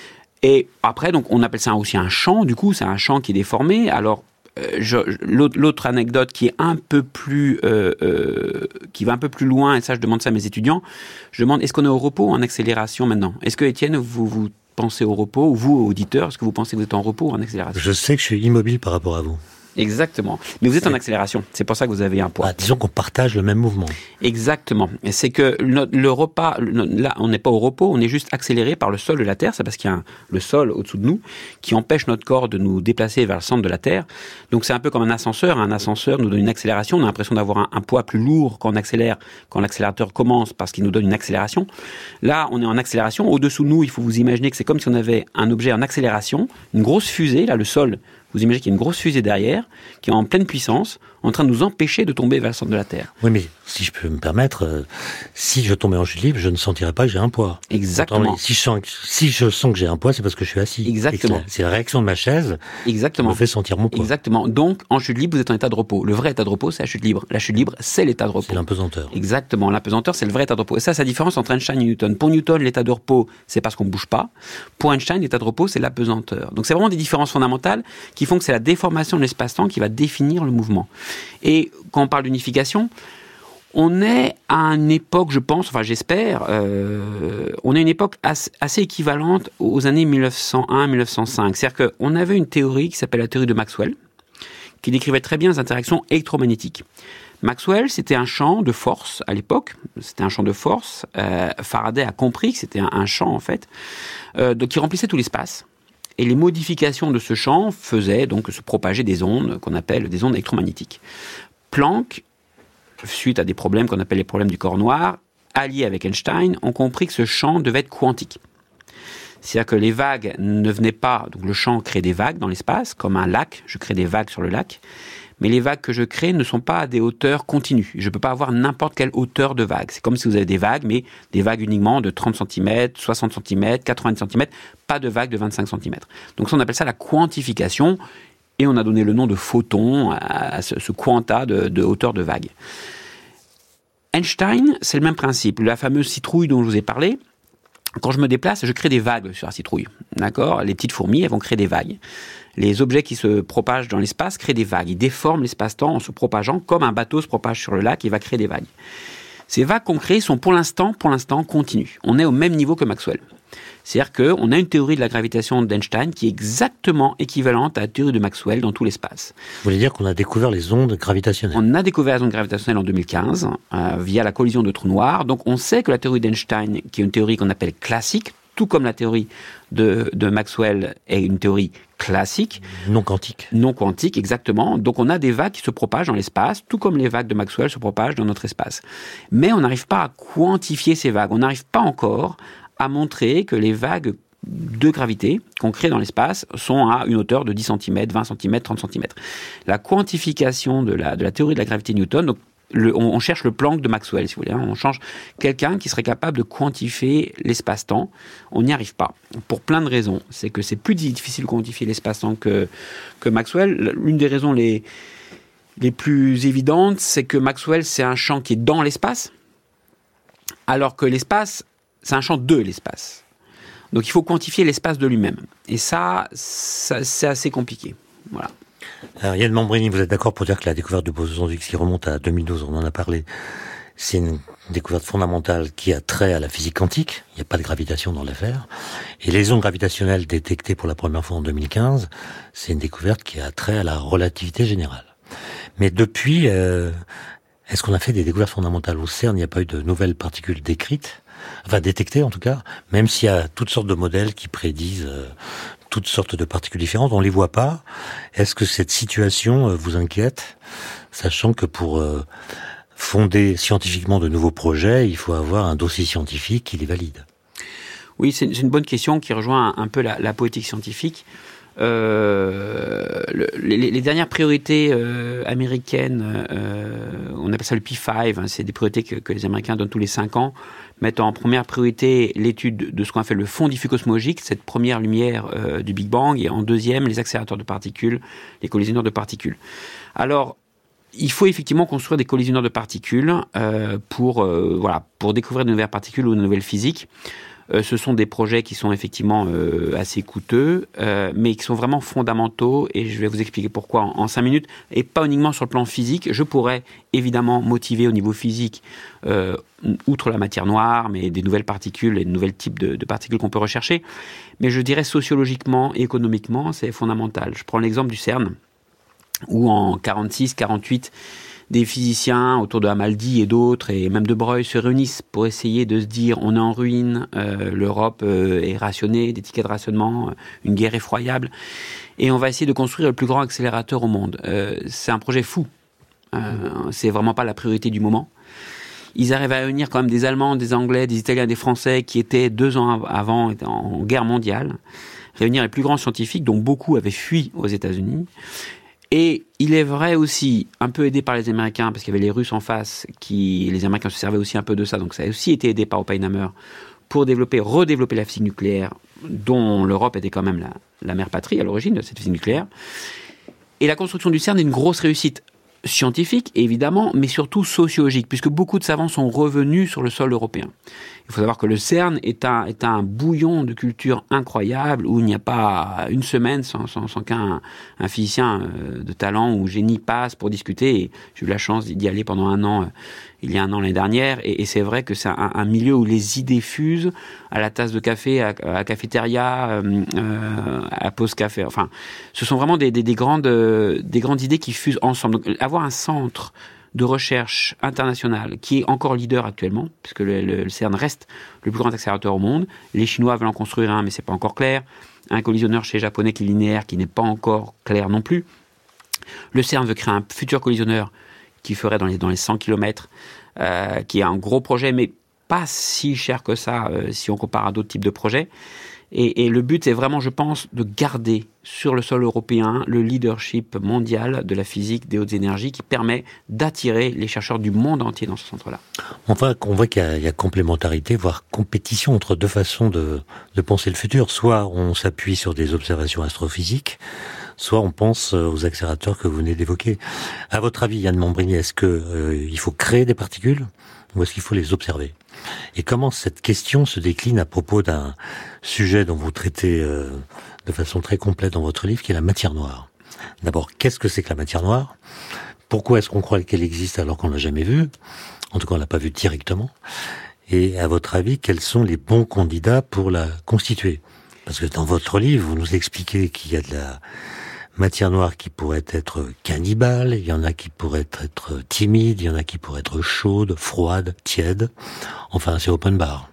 Et après, donc, on appelle ça aussi un champ. Du coup, c'est un champ qui est déformé. Alors, Euh, je, l'autre, l'autre anecdote qui est un peu plus, euh, euh, qui va un peu plus loin, et ça je demande ça à mes étudiants, je demande est-ce qu'on est au repos ou en accélération maintenant ? Est-ce que Étienne, vous, vous pensez au repos, ou vous, auditeurs, est-ce que vous pensez que vous êtes en repos ou en accélération ? Je sais que je suis immobile par rapport à vous. Exactement. Mais vous êtes en accélération. C'est pour ça que vous avez un poids. Ah, disons qu'on partage le même mouvement. Exactement. Et c'est que le, le repas, le, là, on n'est pas au repos, on est juste accéléré par le sol de la Terre. C'est parce qu'il y a un, le sol au-dessous de nous qui empêche notre corps de nous déplacer vers le centre de la Terre. Donc c'est un peu comme un ascenseur. Un ascenseur nous donne une accélération. On a l'impression d'avoir un, un poids plus lourd quand on accélère, quand l'accélérateur commence, parce qu'il nous donne une accélération. Là, on est en accélération. Au-dessous de nous, il faut vous imaginer que c'est comme si on avait un objet en accélération, une grosse fusée. Là, le sol, vous imaginez qu'il y a une grosse fusée derrière, qui est en pleine puissance, en train de nous empêcher de tomber vers le centre de la Terre. Oui, mais si je peux me permettre, euh, si je tombais en chute libre, je ne sentirais pas que j'ai un poids. Exactement. Si je sens, si je sens que j'ai un poids, c'est parce que je suis assis. Exactement. C'est la réaction de ma chaise Exactement. qui me fait sentir mon poids. Exactement. Donc, en chute libre, vous êtes en état de repos. Le vrai état de repos, c'est la chute libre. La chute libre, c'est l'état de repos. C'est l'impesanteur. Exactement. L'impesanteur, c'est le vrai état de repos. Et ça, c'est la différence entre Einstein et Newton. Pour Newton, l'état de repos, c'est parce qu'on ne bouge pas. Pour Einstein, l'état de repos, c'est l'apesanteur. Donc, c'est vraiment des différences fondamentales qui font que c'est la déformation de l'espace-temps qui va définir le mouvement. Et quand on parle d'unification, on est à une époque, je pense, enfin j'espère, euh, on est à une époque assez, assez équivalente aux années mille neuf cent un mille neuf cent cinq. C'est-à-dire qu'on avait une théorie qui s'appelle la théorie de Maxwell, qui décrivait très bien les interactions électromagnétiques. Maxwell, c'était un champ de force à l'époque, c'était un champ de force. Euh, Faraday a compris que c'était un, un champ, en fait, euh, qui remplissait tout l'espace. Et les modifications de ce champ faisaient donc se propager des ondes qu'on appelle des ondes électromagnétiques. Planck, suite à des problèmes qu'on appelle les problèmes du corps noir, alliés avec Einstein, ont compris que ce champ devait être quantique. C'est-à-dire que les vagues ne venaient pas, donc le champ crée des vagues dans l'espace, comme un lac, je crée des vagues sur le lac, mais les vagues que je crée ne sont pas à des hauteurs continues. Je ne peux pas avoir n'importe quelle hauteur de vague. C'est comme si vous avez des vagues, mais des vagues uniquement de trente centimètres, soixante centimètres, quatre-vingts centimètres, pas de vagues de vingt-cinq centimètres. Donc ça, on appelle ça la quantification, et on a donné le nom de photon à ce, ce quanta de, de hauteur de vague. Einstein, c'est le même principe. La fameuse citrouille dont je vous ai parlé, quand je me déplace, je crée des vagues sur la citrouille. D'accord ? Les petites fourmis, elles vont créer des vagues. Les objets qui se propagent dans l'espace créent des vagues. Ils déforment l'espace-temps en se propageant, comme un bateau se propage sur le lac, il va créer des vagues. Ces vagues qu'on crée sont pour l'instant, pour l'instant, continues. On est au même niveau que Maxwell. C'est-à-dire qu'on a une théorie de la gravitation d'Einstein qui est exactement équivalente à la théorie de Maxwell dans tout l'espace. Vous voulez dire qu'on a découvert les ondes gravitationnelles ? On a découvert les ondes gravitationnelles en deux mille quinze, euh, via la collision de trous noirs. Donc on sait que la théorie d'Einstein, qui est une théorie qu'on appelle classique, tout comme la théorie de, de Maxwell est une théorie classique. Non quantique. Non quantique, exactement. Donc on a des vagues qui se propagent dans l'espace, tout comme les vagues de Maxwell se propagent dans notre espace. Mais on n'arrive pas à quantifier ces vagues. On n'arrive pas encore à montrer que les vagues de gravité qu'on crée dans l'espace sont à une hauteur de dix centimètres, vingt centimètres, trente centimètres. La quantification de la, de la théorie de la gravité de Newton, donc le, on, on cherche le Planck de Maxwell, si vous voulez. Hein, on change quelqu'un qui serait capable de quantifier l'espace-temps. On n'y arrive pas, pour plein de raisons. C'est que c'est plus difficile de quantifier l'espace-temps que, que Maxwell. L'une des raisons les, les plus évidentes, c'est que Maxwell, c'est un champ qui est dans l'espace, alors que l'espace, c'est un champ de l'espace. Donc il faut quantifier l'espace de lui-même. Et ça, ça c'est assez compliqué. Voilà. Alors Yann Mambrini, vous êtes d'accord pour dire que la découverte du boson de Higgs qui remonte à deux mille douze, on en a parlé, c'est une découverte fondamentale qui a trait à la physique quantique. Il n'y a pas de gravitation dans l'affaire. Et les ondes gravitationnelles détectées pour la première fois en deux mille quinze, c'est une découverte qui a trait à la relativité générale. Mais depuis, euh, est-ce qu'on a fait des découvertes fondamentales au CERN ? Il n'y a pas eu de nouvelles particules décrites, enfin détectées en tout cas, même s'il y a toutes sortes de modèles qui prédisent euh, toutes sortes de particules différentes, on les voit pas. Est-ce que cette situation euh, vous inquiète, sachant que pour euh, fonder scientifiquement de nouveaux projets, il faut avoir un dossier scientifique qui les valide? Oui, c'est une bonne question qui rejoint un peu la, la poétique scientifique. Euh, le, les, les dernières priorités euh, américaines, euh, on appelle ça le P cinq, hein, c'est des priorités que, que les Américains donnent tous les cinq ans, mettent en première priorité l'étude de ce qu'on appelle le fond diffus cosmologique, cette première lumière euh, du Big Bang, et en deuxième, les accélérateurs de particules, les collisionneurs de particules. Alors, il faut effectivement construire des collisionneurs de particules euh, pour, euh, voilà, pour découvrir de nouvelles particules ou de nouvelles physiques. Euh, ce sont des projets qui sont effectivement euh, assez coûteux, euh, mais qui sont vraiment fondamentaux, et je vais vous expliquer pourquoi en, en cinq minutes, et pas uniquement sur le plan physique. Je pourrais évidemment motiver au niveau physique, euh, outre la matière noire, mais des nouvelles particules et de nouveaux types de, de particules qu'on peut rechercher, mais je dirais sociologiquement et économiquement, c'est fondamental. Je prends l'exemple du CERN, où en quarante-six quarante-huit, des physiciens autour de Hamaldi et d'autres, et même de Broglie, se réunissent pour essayer de se dire on est en ruine, euh, l'Europe euh, est rationnée, des tickets de rationnement, une guerre effroyable, et on va essayer de construire le plus grand accélérateur au monde. Euh, c'est un projet fou. Euh, c'est vraiment pas la priorité du moment. Ils arrivent à réunir quand même des Allemands, des Anglais, des Italiens, des Français qui étaient deux ans avant en guerre mondiale, réunir les plus grands scientifiques, dont beaucoup avaient fui aux États-Unis. Et il est vrai aussi, un peu aidé par les Américains, parce qu'il y avait les Russes en face, qui les Américains se servaient aussi un peu de ça, donc ça a aussi été aidé par Oppenheimer pour développer, redévelopper la physique nucléaire, dont l'Europe était quand même la, la mère patrie à l'origine de cette physique nucléaire. Et la construction du CERN est une grosse réussite scientifique, évidemment, mais surtout sociologique, puisque beaucoup de savants sont revenus sur le sol européen. Il faut savoir que le CERN est un, est un bouillon de culture incroyable, où il n'y a pas une semaine sans, sans, sans qu'un un physicien de talent ou génie passe pour discuter. Et j'ai eu la chance d'y aller pendant un an, euh, il y a un an l'année dernière, et, et c'est vrai que c'est un, un milieu où les idées fusent à la tasse de café, à, à la cafétéria, euh, euh, à la pause café. Enfin, ce sont vraiment des, des, des, grandes, euh, des grandes idées qui fusent ensemble. Donc, avoir un centre de recherche international qui est encore leader actuellement, puisque le, le, le CERN reste le plus grand accélérateur au monde. Les Chinois veulent en construire un, mais c'est pas encore clair. Un collisionneur chez les Japonais qui est linéaire, qui n'est pas encore clair non plus. Le CERN veut créer un futur collisionneur qui ferait dans les, dans les cent kilomètres, euh, qui est un gros projet, mais pas si cher que ça, euh, si on compare à d'autres types de projets. Et, et le but, c'est vraiment, je pense, de garder sur le sol européen le leadership mondial de la physique des hautes énergies qui permet d'attirer les chercheurs du monde entier dans ce centre-là. Enfin, on voit qu'il y a, il y a complémentarité, voire compétition entre deux façons de, de penser le futur. Soit on s'appuie sur des observations astrophysiques, soit on pense aux accélérateurs que vous venez d'évoquer. À votre avis, Yann Mambrini, est-ce que euh, il faut créer des particules ou est-ce qu'il faut les observer ? Et comment cette question se décline à propos d'un sujet dont vous traitez euh, de façon très complète dans votre livre, qui est la matière noire. D'abord, qu'est-ce que c'est que la matière noire ? Pourquoi est-ce qu'on croit qu'elle existe alors qu'on l'a jamais vue ? En tout cas, on l'a pas vue directement. Et à votre avis, quels sont les bons candidats pour la constituer ? Parce que dans votre livre, vous nous expliquez qu'il y a de la matière noire qui pourrait être cannibale, il y en a qui pourraient être, être timides, il y en a qui pourraient être chaudes, froides, tièdes. Enfin, c'est open bar.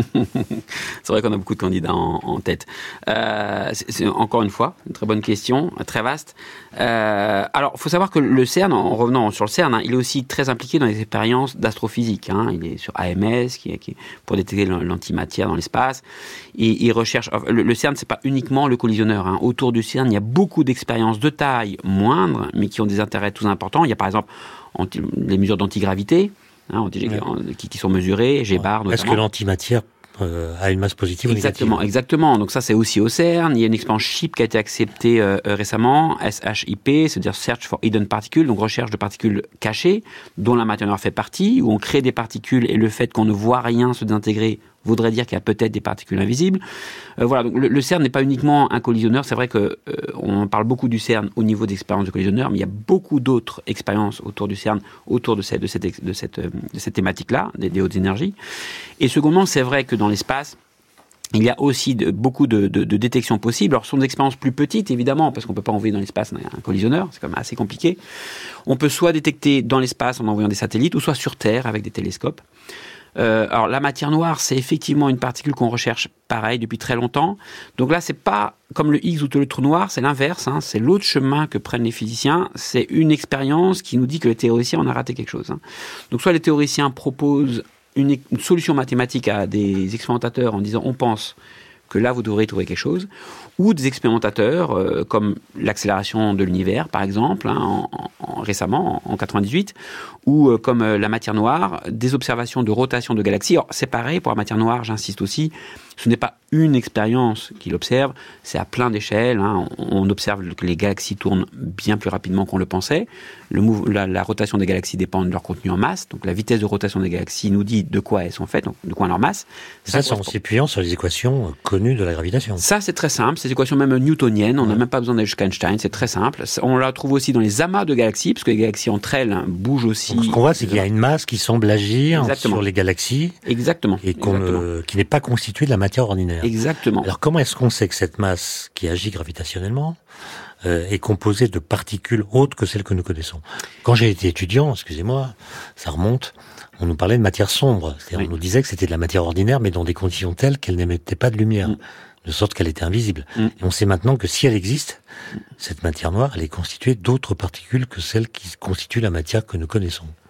C'est vrai qu'on a beaucoup de candidats en, en tête. Euh, c'est, c'est encore une fois une très bonne question, très vaste. Euh, alors, il faut savoir que le CERN, en revenant sur le CERN, hein, il est aussi très impliqué dans les expériences d'astrophysique. Hein. Il est sur A M S, qui est, qui est pour détecter l'antimatière dans l'espace. Et il recherche. Le, le CERN, c'est pas uniquement le collisionneur. Hein. Autour du CERN, il y a beaucoup d'expériences de taille moindre, mais qui ont des intérêts tout importants. Il y a par exemple anti, les mesures d'antigravité. Hein, ouais. qui, qui sont mesurés, G bar notamment. Est-ce que l'antimatière euh, a une masse positive ou négative ? Exactement, exactement. Donc ça, c'est aussi au CERN. Il y a une expérience CHIP qui a été acceptée euh, récemment, S H I P, c'est-à-dire Search for Hidden Particles, donc recherche de particules cachées, dont la matière noire fait partie, où on crée des particules et le fait qu'on ne voit rien se désintégrer voudrait dire qu'il y a peut-être des particules invisibles. Euh, voilà, donc le, le CERN n'est pas uniquement un collisionneur. C'est vrai que euh, on parle beaucoup du CERN au niveau d'expériences de collisionneur, mais il y a beaucoup d'autres expériences autour du CERN, autour de cette, de cette, de cette, de cette thématique-là, des, des hautes énergies. Et secondement, c'est vrai que dans l'espace, il y a aussi de, beaucoup de, de, de détections possibles. Alors, ce sont des expériences plus petites, évidemment, parce qu'on ne peut pas envoyer dans l'espace un collisionneur, c'est quand même assez compliqué. On peut soit détecter dans l'espace en envoyant des satellites, ou soit sur Terre avec des télescopes. Euh, alors la matière noire, c'est effectivement une particule qu'on recherche pareil depuis très longtemps. Donc là, c'est pas comme le Higgs ou le trou noir, c'est l'inverse. Hein, c'est l'autre chemin que prennent les physiciens. C'est une expérience qui nous dit que les théoriciens on a raté quelque chose. Hein. Donc soit les théoriciens proposent une, une solution mathématique à des expérimentateurs en disant on pense que là vous devrez trouver quelque chose, ou des expérimentateurs euh, comme l'accélération de l'univers par exemple, hein, en, en, récemment en, en quatre-vingt-dix-huit, ou euh, comme euh, la matière noire, des observations de rotation de galaxies. Alors c'est pareil pour la matière noire, j'insiste aussi, ce n'est pas une expérience qu'il observe, c'est à plein d'échelles. Hein. On, on observe que les galaxies tournent bien plus rapidement qu'on le pensait. Le move, la, la rotation des galaxies dépend de leur contenu en masse. Donc la vitesse de rotation des galaxies nous dit de quoi elles sont faites, donc de quoi leur masse. Ça, ça c'est en s'appuyant sur les équations connues de la gravitation. Ça, c'est très simple. Ces équations même newtoniennes, on n'a ouais. même pas besoin d'aller jusqu'à Einstein. C'est très simple. On la trouve aussi dans les amas de galaxies, parce que les galaxies entre elles hein, bougent aussi. Donc, ce qu'on voit, c'est qu'il y a une masse qui semble agir Exactement. sur les galaxies. Exactement. Et qu'on, Exactement. Euh, qui n'est pas constituée de la matière ordinaire. Exactement. Alors comment est-ce qu'on sait que cette masse qui agit gravitationnellement euh, est composée de particules autres que celles que nous connaissons ? Quand j'ai été étudiant, excusez-moi, ça remonte, on nous parlait de matière sombre. C'est-à-dire oui. on nous disait que c'était de la matière ordinaire, mais dans des conditions telles qu'elle n'émettait pas de lumière. Mm. De sorte qu'elle était invisible. Mm. Et on sait maintenant que si elle existe, cette matière noire, elle est constituée d'autres particules que celles qui constituent la matière que nous connaissons. Oui,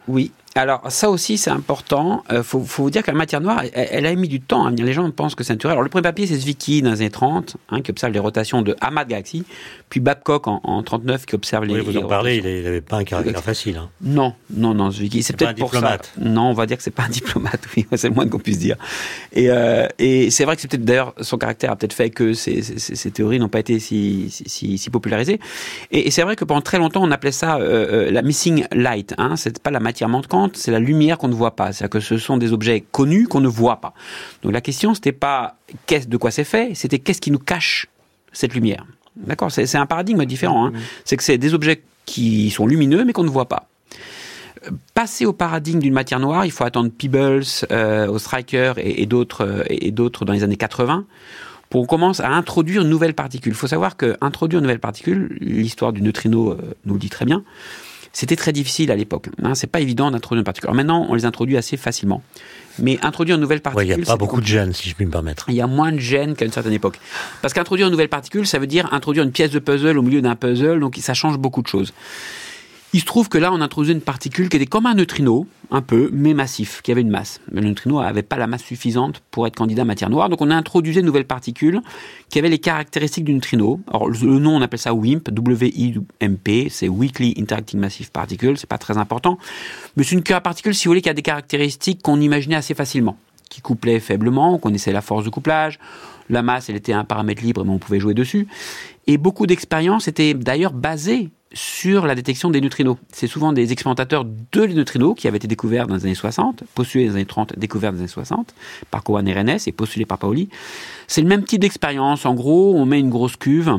Alors ça aussi c'est important. Il euh, faut, faut vous dire que la matière noire, elle, elle a mis du temps à venir. Les gens pensent que c'est naturel. Alors le premier papier c'est Zwicky dans les années trente, hein, qui observe les rotations de amas de galaxies, puis Babcock en, en trente-neuf qui observe les. Oui, vous les en parlez. rotations. Il n'avait pas un caractère facile. Hein. Non, non, non. Zwicky, c'est, c'est peut-être pour ça. Non, on va dire que c'est pas un diplomate. Oui, c'est le moins qu'on puisse dire. Et, euh, et c'est vrai que c'est peut-être d'ailleurs son caractère a peut-être fait que ces, ces, ces théories n'ont pas été si, si, si popularisées. Et, et c'est vrai que pendant très longtemps on appelait ça euh, la missing light. Hein, c'est pas la matière manquante, c'est la lumière qu'on ne voit pas. C'est-à-dire que ce sont des objets connus qu'on ne voit pas. Donc la question, c'était pas qu'est-ce, de quoi c'est fait, c'était qu'est-ce qui nous cache cette lumière. D'accord ? C'est, c'est un paradigme différent. Hein. C'est que c'est des objets qui sont lumineux mais qu'on ne voit pas. Passer au paradigme d'une matière noire, il faut attendre Peebles, euh, Ostriker et, et, d'autres, euh, et d'autres dans les années quatre-vingts pour qu'on commence à introduire une nouvelle particule. Il faut savoir qu'introduire une nouvelle particule, l'histoire du neutrino euh, nous le dit très bien, c'était très difficile à l'époque. Hein, c'est pas évident d'introduire une particule. Alors maintenant, on les introduit assez facilement. Mais introduire une nouvelle particule... Il ouais, n'y a pas beaucoup de gènes, si je puis me permettre. Il y a moins de gènes qu'à une certaine époque. Parce qu'introduire une nouvelle particule, ça veut dire introduire une pièce de puzzle au milieu d'un puzzle, donc ça change beaucoup de choses. Il se trouve que là, on introduisait une particule qui était comme un neutrino, un peu, mais massif, qui avait une masse. Mais le neutrino n'avait pas la masse suffisante pour être candidat à matière noire, donc on a introduit une nouvelle particule qui avait les caractéristiques du neutrino. Alors le nom, on appelle ça W I M P, W I M P, c'est Weakly Interacting Massive Particle, c'est pas très important, mais c'est une particule, si vous voulez, qui a des caractéristiques qu'on imaginait assez facilement, qui couplait faiblement, on connaissait la force de couplage, la masse, elle était un paramètre libre, mais on pouvait jouer dessus, et beaucoup d'expériences étaient d'ailleurs basées sur la détection des neutrinos. C'est souvent des expérimentateurs de neutrinos qui avaient été découverts dans les années soixante, postulés dans les années trente, découverts dans les années soixante, par Cohen et Rennes et postulés par Paoli. C'est le même type d'expérience. En gros, on met une grosse cuve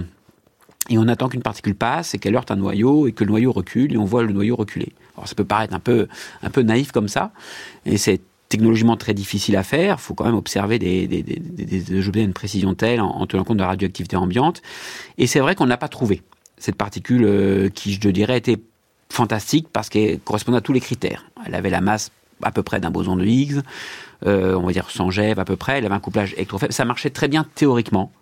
et on attend qu'une particule passe et qu'elle heurte un noyau et que le noyau recule et on voit le noyau reculer. Alors ça peut paraître un peu, un peu naïf comme ça, et c'est technologiquement très difficile à faire. Il faut quand même observer des, des, des, des, des objets à une précision telle en, en tenant compte de la radioactivité ambiante. Et c'est vrai qu'on ne l'a pas trouvé. Cette particule euh, qui, je dirais, était fantastique parce qu'elle correspondait à tous les critères. Elle avait la masse à peu près d'un boson de Higgs, euh, on va dire sans G E V à peu près, elle avait un couplage électrofaible. Ça marchait très bien théoriquement.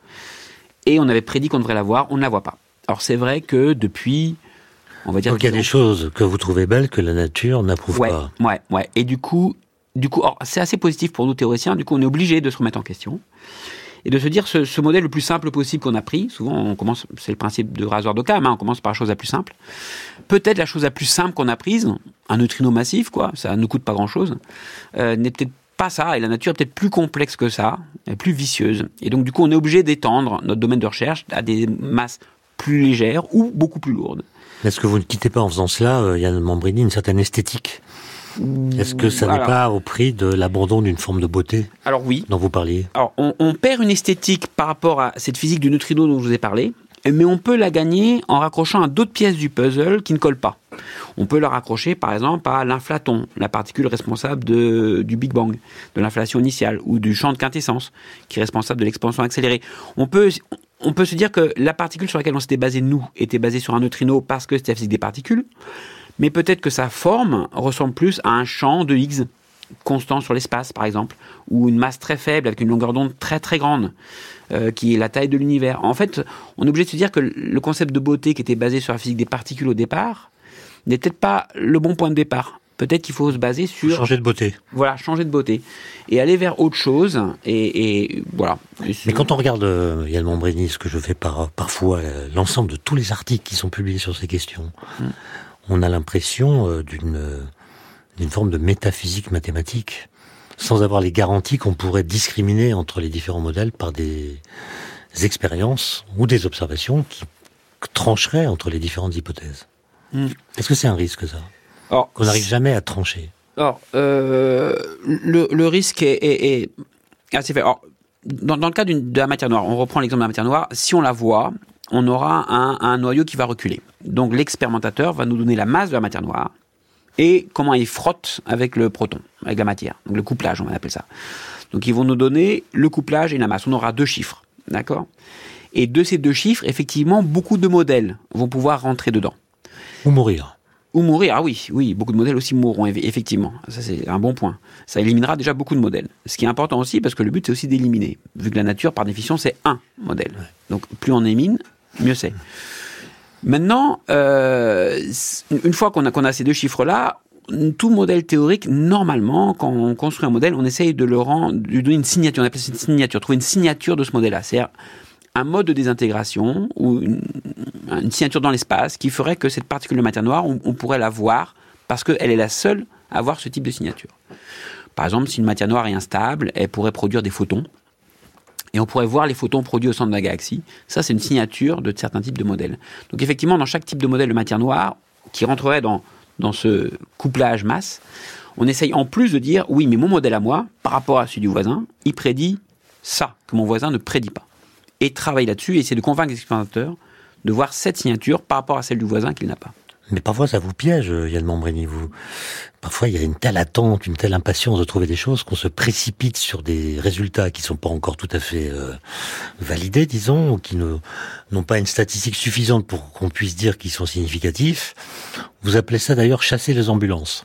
Et on avait prédit qu'on devrait la voir, on ne la voit pas. Alors c'est vrai que depuis, on va dire... Donc il y a des choses que vous trouvez belles que la nature n'approuve ouais, pas. Ouais, ouais. Et du coup, du coup alors, c'est assez positif pour nous théoriciens, du coup on est obligé de se remettre en question. Et de se dire ce, ce modèle le plus simple possible qu'on a pris, souvent on commence, c'est le principe de rasoir d'Occam, hein, on commence par la chose la plus simple. Peut-être la chose la plus simple qu'on a prise, un neutrino massif, quoi, ça ne coûte pas grand-chose, euh, n'est peut-être pas ça, et la nature est peut-être plus complexe que ça, et plus vicieuse. Et donc du coup on est obligé d'étendre notre domaine de recherche à des masses plus légères ou beaucoup plus lourdes. Est-ce que vous ne quittez pas en faisant cela, euh, Yann Mambrini, une certaine esthétique ? Est-ce que ça voilà. n'est pas au prix de l'abandon d'une forme de beauté Alors oui. dont vous parliez ? Alors on, on perd une esthétique par rapport à cette physique du neutrino dont je vous ai parlé, mais on peut la gagner en raccrochant à d'autres pièces du puzzle qui ne collent pas. On peut la raccrocher par exemple à l'inflaton, la particule responsable de, du Big Bang, de l'inflation initiale, ou du champ de quintessence, qui est responsable de l'expansion accélérée. On peut... On peut se dire que la particule sur laquelle on s'était basé, nous, était basée sur un neutrino parce que c'était la physique des particules, mais peut-être que sa forme ressemble plus à un champ de Higgs constant sur l'espace, par exemple, ou une masse très faible avec une longueur d'onde très très grande, euh, qui est la taille de l'univers. En fait, on est obligé de se dire que le concept de beauté qui était basé sur la physique des particules au départ n'est peut-être pas le bon point de départ. Peut-être qu'il faut se baser sur... Changer de beauté. Voilà, changer de beauté. Et aller vers autre chose. Et, et voilà. Mais quand on regarde, euh, Yann Mambrini, ce que je fais par, parfois, euh, l'ensemble de tous les articles qui sont publiés sur ces questions, mm. on a l'impression euh, d'une, euh, d'une forme de métaphysique mathématique, sans avoir les garanties qu'on pourrait discriminer entre les différents modèles par des expériences ou des observations qui trancheraient entre les différentes hypothèses. Mm. Est-ce que c'est un risque, ça ? Alors, qu'on n'arrive jamais à trancher. Alors, euh, le, le risque est, est, est assez fait. Alors, dans, dans le cas d'une, de la matière noire, on reprend l'exemple de la matière noire, si on la voit, on aura un, un noyau qui va reculer. Donc, l'expérimentateur va nous donner la masse de la matière noire et comment il frotte avec le proton, avec la matière. Donc, le couplage, on va appeler ça. Donc, ils vont nous donner le couplage et la masse. On aura deux chiffres, d'accord ? Et de ces deux chiffres, effectivement, beaucoup de modèles vont pouvoir rentrer dedans. Ou mourir. Ou mourir, ah oui, oui, beaucoup de modèles aussi mourront, effectivement. Ça, c'est un bon point. Ça éliminera déjà beaucoup de modèles. Ce qui est important aussi, parce que le but, c'est aussi d'éliminer. Vu que la nature, par définition, c'est un modèle. Donc, plus on élimine, mieux c'est. Maintenant, euh, une fois qu'on a, qu'on a ces deux chiffres-là, tout modèle théorique, normalement, quand on construit un modèle, on essaye de le rendre, de lui donner une signature, on appelle ça une signature, trouver une signature de ce modèle-là. C'est-à-dire un mode de désintégration ou une, une signature dans l'espace qui ferait que cette particule de matière noire, on, on pourrait la voir parce qu'elle est la seule à avoir ce type de signature. Par exemple, si une matière noire est instable, elle pourrait produire des photons. Et on pourrait voir les photons produits au centre de la galaxie. Ça, c'est une signature de certains types de modèles. Donc effectivement, dans chaque type de modèle de matière noire, qui rentrerait dans, dans ce couplage masse, on essaye en plus de dire, oui, mais mon modèle à moi, par rapport à celui du voisin, il prédit ça, que mon voisin ne prédit pas. Et travailler là-dessus, et essayer de convaincre les expérimentateurs de voir cette signature par rapport à celle du voisin qu'il n'a pas. Mais parfois, ça vous piège, Yann Mambrini. Vous... Parfois, il y a une telle attente, une telle impatience de trouver des choses qu'on se précipite sur des résultats qui sont pas encore tout à fait euh, validés, disons, ou qui ne, n'ont pas une statistique suffisante pour qu'on puisse dire qu'ils sont significatifs. Vous appelez ça d'ailleurs chasser les ambulances.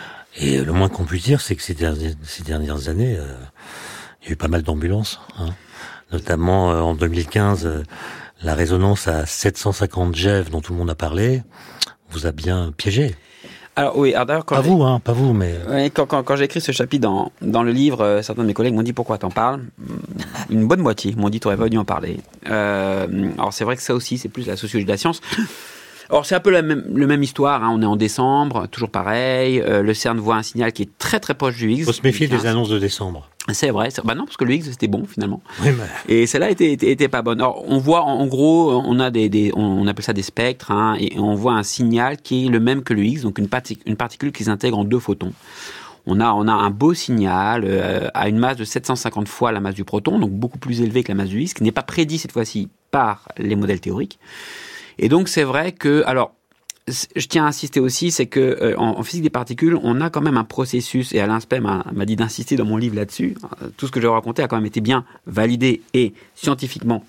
Et le moins qu'on puisse dire, c'est que ces dernières, ces dernières années, euh, il y a eu pas mal d'ambulances, hein. Notamment euh, en deux mille quinze, euh, la résonance à sept cent cinquante GeV dont tout le monde a parlé vous a bien piégé. Alors oui, alors d'ailleurs, quand pas vous, hein, pas vous, mais oui, quand, quand, quand j'ai écrit ce chapitre dans dans le livre, euh, certains de mes collègues m'ont dit pourquoi t'en parles. Une bonne moitié m'ont dit t'aurais pas dû en parler. Euh, alors c'est vrai que ça aussi, c'est plus la sociologie de la science. Alors c'est un peu la même, le même histoire, hein. On est en décembre, toujours pareil. Euh, le CERN voit un signal qui est très très proche du Higgs. Faut se méfier des annonces de décembre. C'est vrai, c'est... bah non, parce que le Higgs c'était bon finalement. Oui, mais... Et celle-là était, était, était pas bonne. Alors on voit en, en gros, on a des, des on appelle ça des spectres, hein, et on voit un signal qui est le même que le Higgs, donc une, partic- une particule qui s'intègre en deux photons. On a, on a un beau signal euh, à une masse de sept cent cinquante fois la masse du proton, donc beaucoup plus élevé que la masse du Higgs, qui n'est pas prédit cette fois-ci par les modèles théoriques. Et donc c'est vrai que, alors, je tiens à insister aussi, c'est que euh, en, en physique des particules, on a quand même un processus, et Alain Spey m'a, m'a dit d'insister dans mon livre là-dessus. Tout ce que je vais raconter a quand même été bien validé et scientifiquement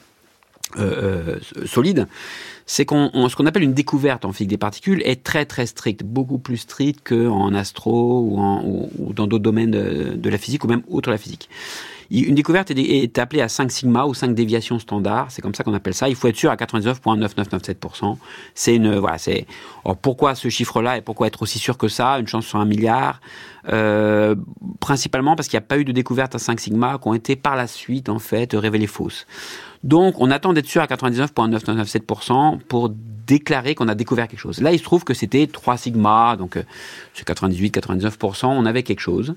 euh, euh, solide. C'est qu'on, on, ce qu'on appelle une découverte en physique des particules est très très stricte, beaucoup plus stricte qu'en astro ou, en, ou, ou dans d'autres domaines de, de la physique ou même outre la physique. Une découverte est, est appelée à cinq sigma ou cinq déviations standards, c'est comme ça qu'on appelle ça. Il faut être sûr à quatre-vingt-dix-neuf virgule neuf neuf neuf sept pour cent. C'est une, voilà, c'est. Alors pourquoi ce chiffre-là et pourquoi être aussi sûr que ça? Une chance sur un milliard. Euh, principalement parce qu'il n'y a pas eu de découverte à cinq sigma qui ont été par la suite en fait révélées fausses. Donc on attend d'être sûr à quatre-vingt-dix-neuf virgule neuf neuf neuf sept pour cent pour déclarer qu'on a découvert quelque chose. Là, il se trouve que c'était trois sigma, donc euh, c'est quatre-vingt-dix-huit à quatre-vingt-dix-neuf pour cent, on avait quelque chose.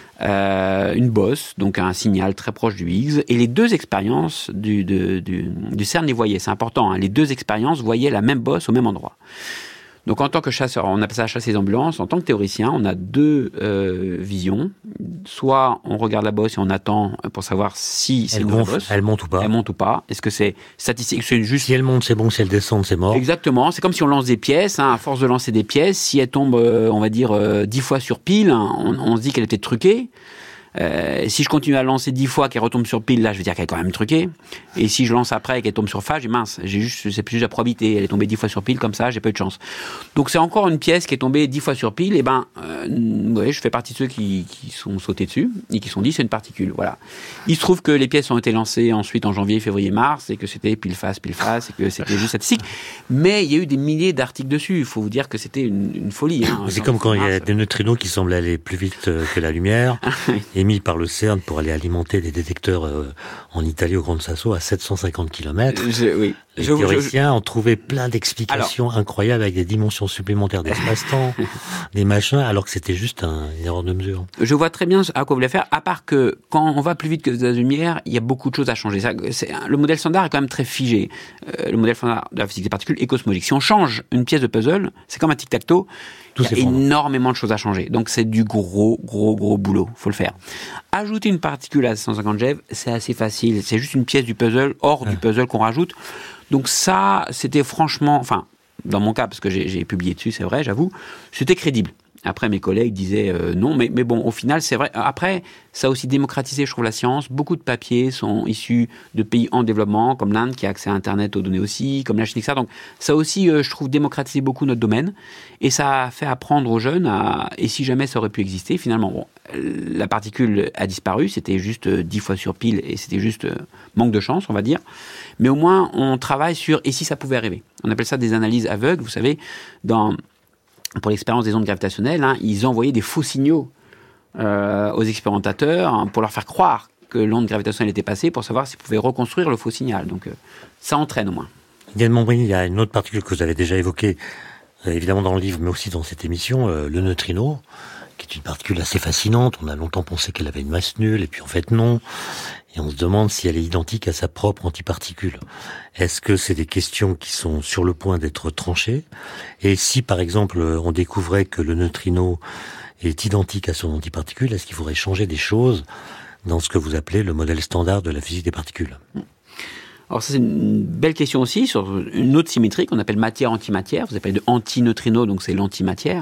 Euh, une bosse, donc un signal très proche du Higgs, et les deux expériences du, de, du, du CERN les voyaient, c'est important, hein, les deux expériences voyaient la même bosse au même endroit. Donc en tant que chasseur, on appelle ça chasser les ambulances, en tant que théoricien, on a deux euh, visions. Soit on regarde la bosse et on attend pour savoir si c'est elle une gonfle, bosse. Elle monte ou pas. Elle monte ou pas. Est-ce que c'est statistique, c'est juste... Si elle monte, c'est bon. Si elle descend, c'est mort. Exactement. C'est comme si on lance des pièces. Hein, à force de lancer des pièces, si elle tombe, euh, on va dire, euh, dix fois sur pile, hein, on, on se dit qu'elle était truquée. Euh, si je continue à lancer dix fois qu'elle retombe sur pile, là, je vais dire qu'elle est quand même truquée. Et si je lance après et qu'elle tombe sur face, j'ai mince, j'ai juste, c'est plus juste la probabilité. Elle est tombée dix fois sur pile, comme ça, j'ai pas eu de chance. Donc c'est encore une pièce qui est tombée dix fois sur pile. Et ben, euh, ouais, je fais partie de ceux qui, qui sont sautés dessus et qui sont dit c'est une particule. Voilà. Il se trouve que les pièces ont été lancées ensuite en janvier, février, mars, et que c'était pile face, pile face, et que c'était juste statistique. Mais il y a eu des milliers d'articles dessus. Il faut vous dire que c'était une, une folie. Hein, c'est comme quand il y a des neutrinos qui semblent aller plus vite que la lumière. Émis par le CERN pour aller alimenter des détecteurs euh, en Italie au Grand Sasso à sept cent cinquante kilomètres. Je, oui. Les je, théoriciens je... ont trouvé plein d'explications alors... incroyables avec des dimensions supplémentaires d'espace-temps, des machins, alors que c'était juste un, une erreur de mesure. Je vois très bien à quoi vous voulez faire, à part que quand on va plus vite que la lumière, il y a beaucoup de choses à changer. Ça, c'est, le modèle standard est quand même très figé. Euh, le modèle standard de la physique des particules est cosmologique. Si on change une pièce de puzzle, c'est comme un tic-tac-toe. Il y a énormément de choses à changer. Donc c'est du gros, gros, gros boulot. Faut le faire. Ajouter une particule à cent cinquante GeV, c'est assez facile. C'est juste une pièce du puzzle, hors ouais. du puzzle qu'on rajoute. Donc ça, c'était franchement, enfin, dans mon cas, parce que j'ai, j'ai publié dessus, c'est vrai, j'avoue, c'était crédible. Après, mes collègues disaient euh, non, mais, mais bon, au final, c'est vrai. Après, ça a aussi démocratisé, je trouve, la science. Beaucoup de papiers sont issus de pays en développement, comme l'Inde, qui a accès à Internet, aux données aussi, comme la Chine, et cetera. Donc, ça a aussi, euh, je trouve, démocratisé beaucoup notre domaine. Et ça a fait apprendre aux jeunes, à, et si jamais ça aurait pu exister, finalement, bon, la particule a disparu, c'était juste euh, dix fois sur pile, et c'était juste euh, manque de chance, on va dire. Mais au moins, on travaille sur, et si ça pouvait arriver. On appelle ça des analyses aveugles, vous savez, dans... pour l'expérience des ondes gravitationnelles, hein, ils envoyaient des faux signaux euh, aux expérimentateurs hein, pour leur faire croire que l'onde gravitationnelle était passée pour savoir s'ils pouvaient reconstruire le faux signal. Donc euh, ça entraîne au moins. Yann Mombrini, il y a une autre particule que vous avez déjà évoquée, euh, évidemment dans le livre, mais aussi dans cette émission, euh, le neutrino, qui est une particule assez fascinante. On a longtemps pensé qu'elle avait une masse nulle, et puis en fait non. Et on se demande si elle est identique à sa propre antiparticule. Est-ce que c'est des questions qui sont sur le point d'être tranchées? Et si, par exemple, on découvrait que le neutrino est identique à son antiparticule, est-ce qu'il faudrait changer des choses dans ce que vous appelez le modèle standard de la physique des particules? Alors ça, c'est une belle question aussi sur une autre symétrie qu'on appelle matière-antimatière. Vous appelez de antineutrino, donc c'est l'antimatière.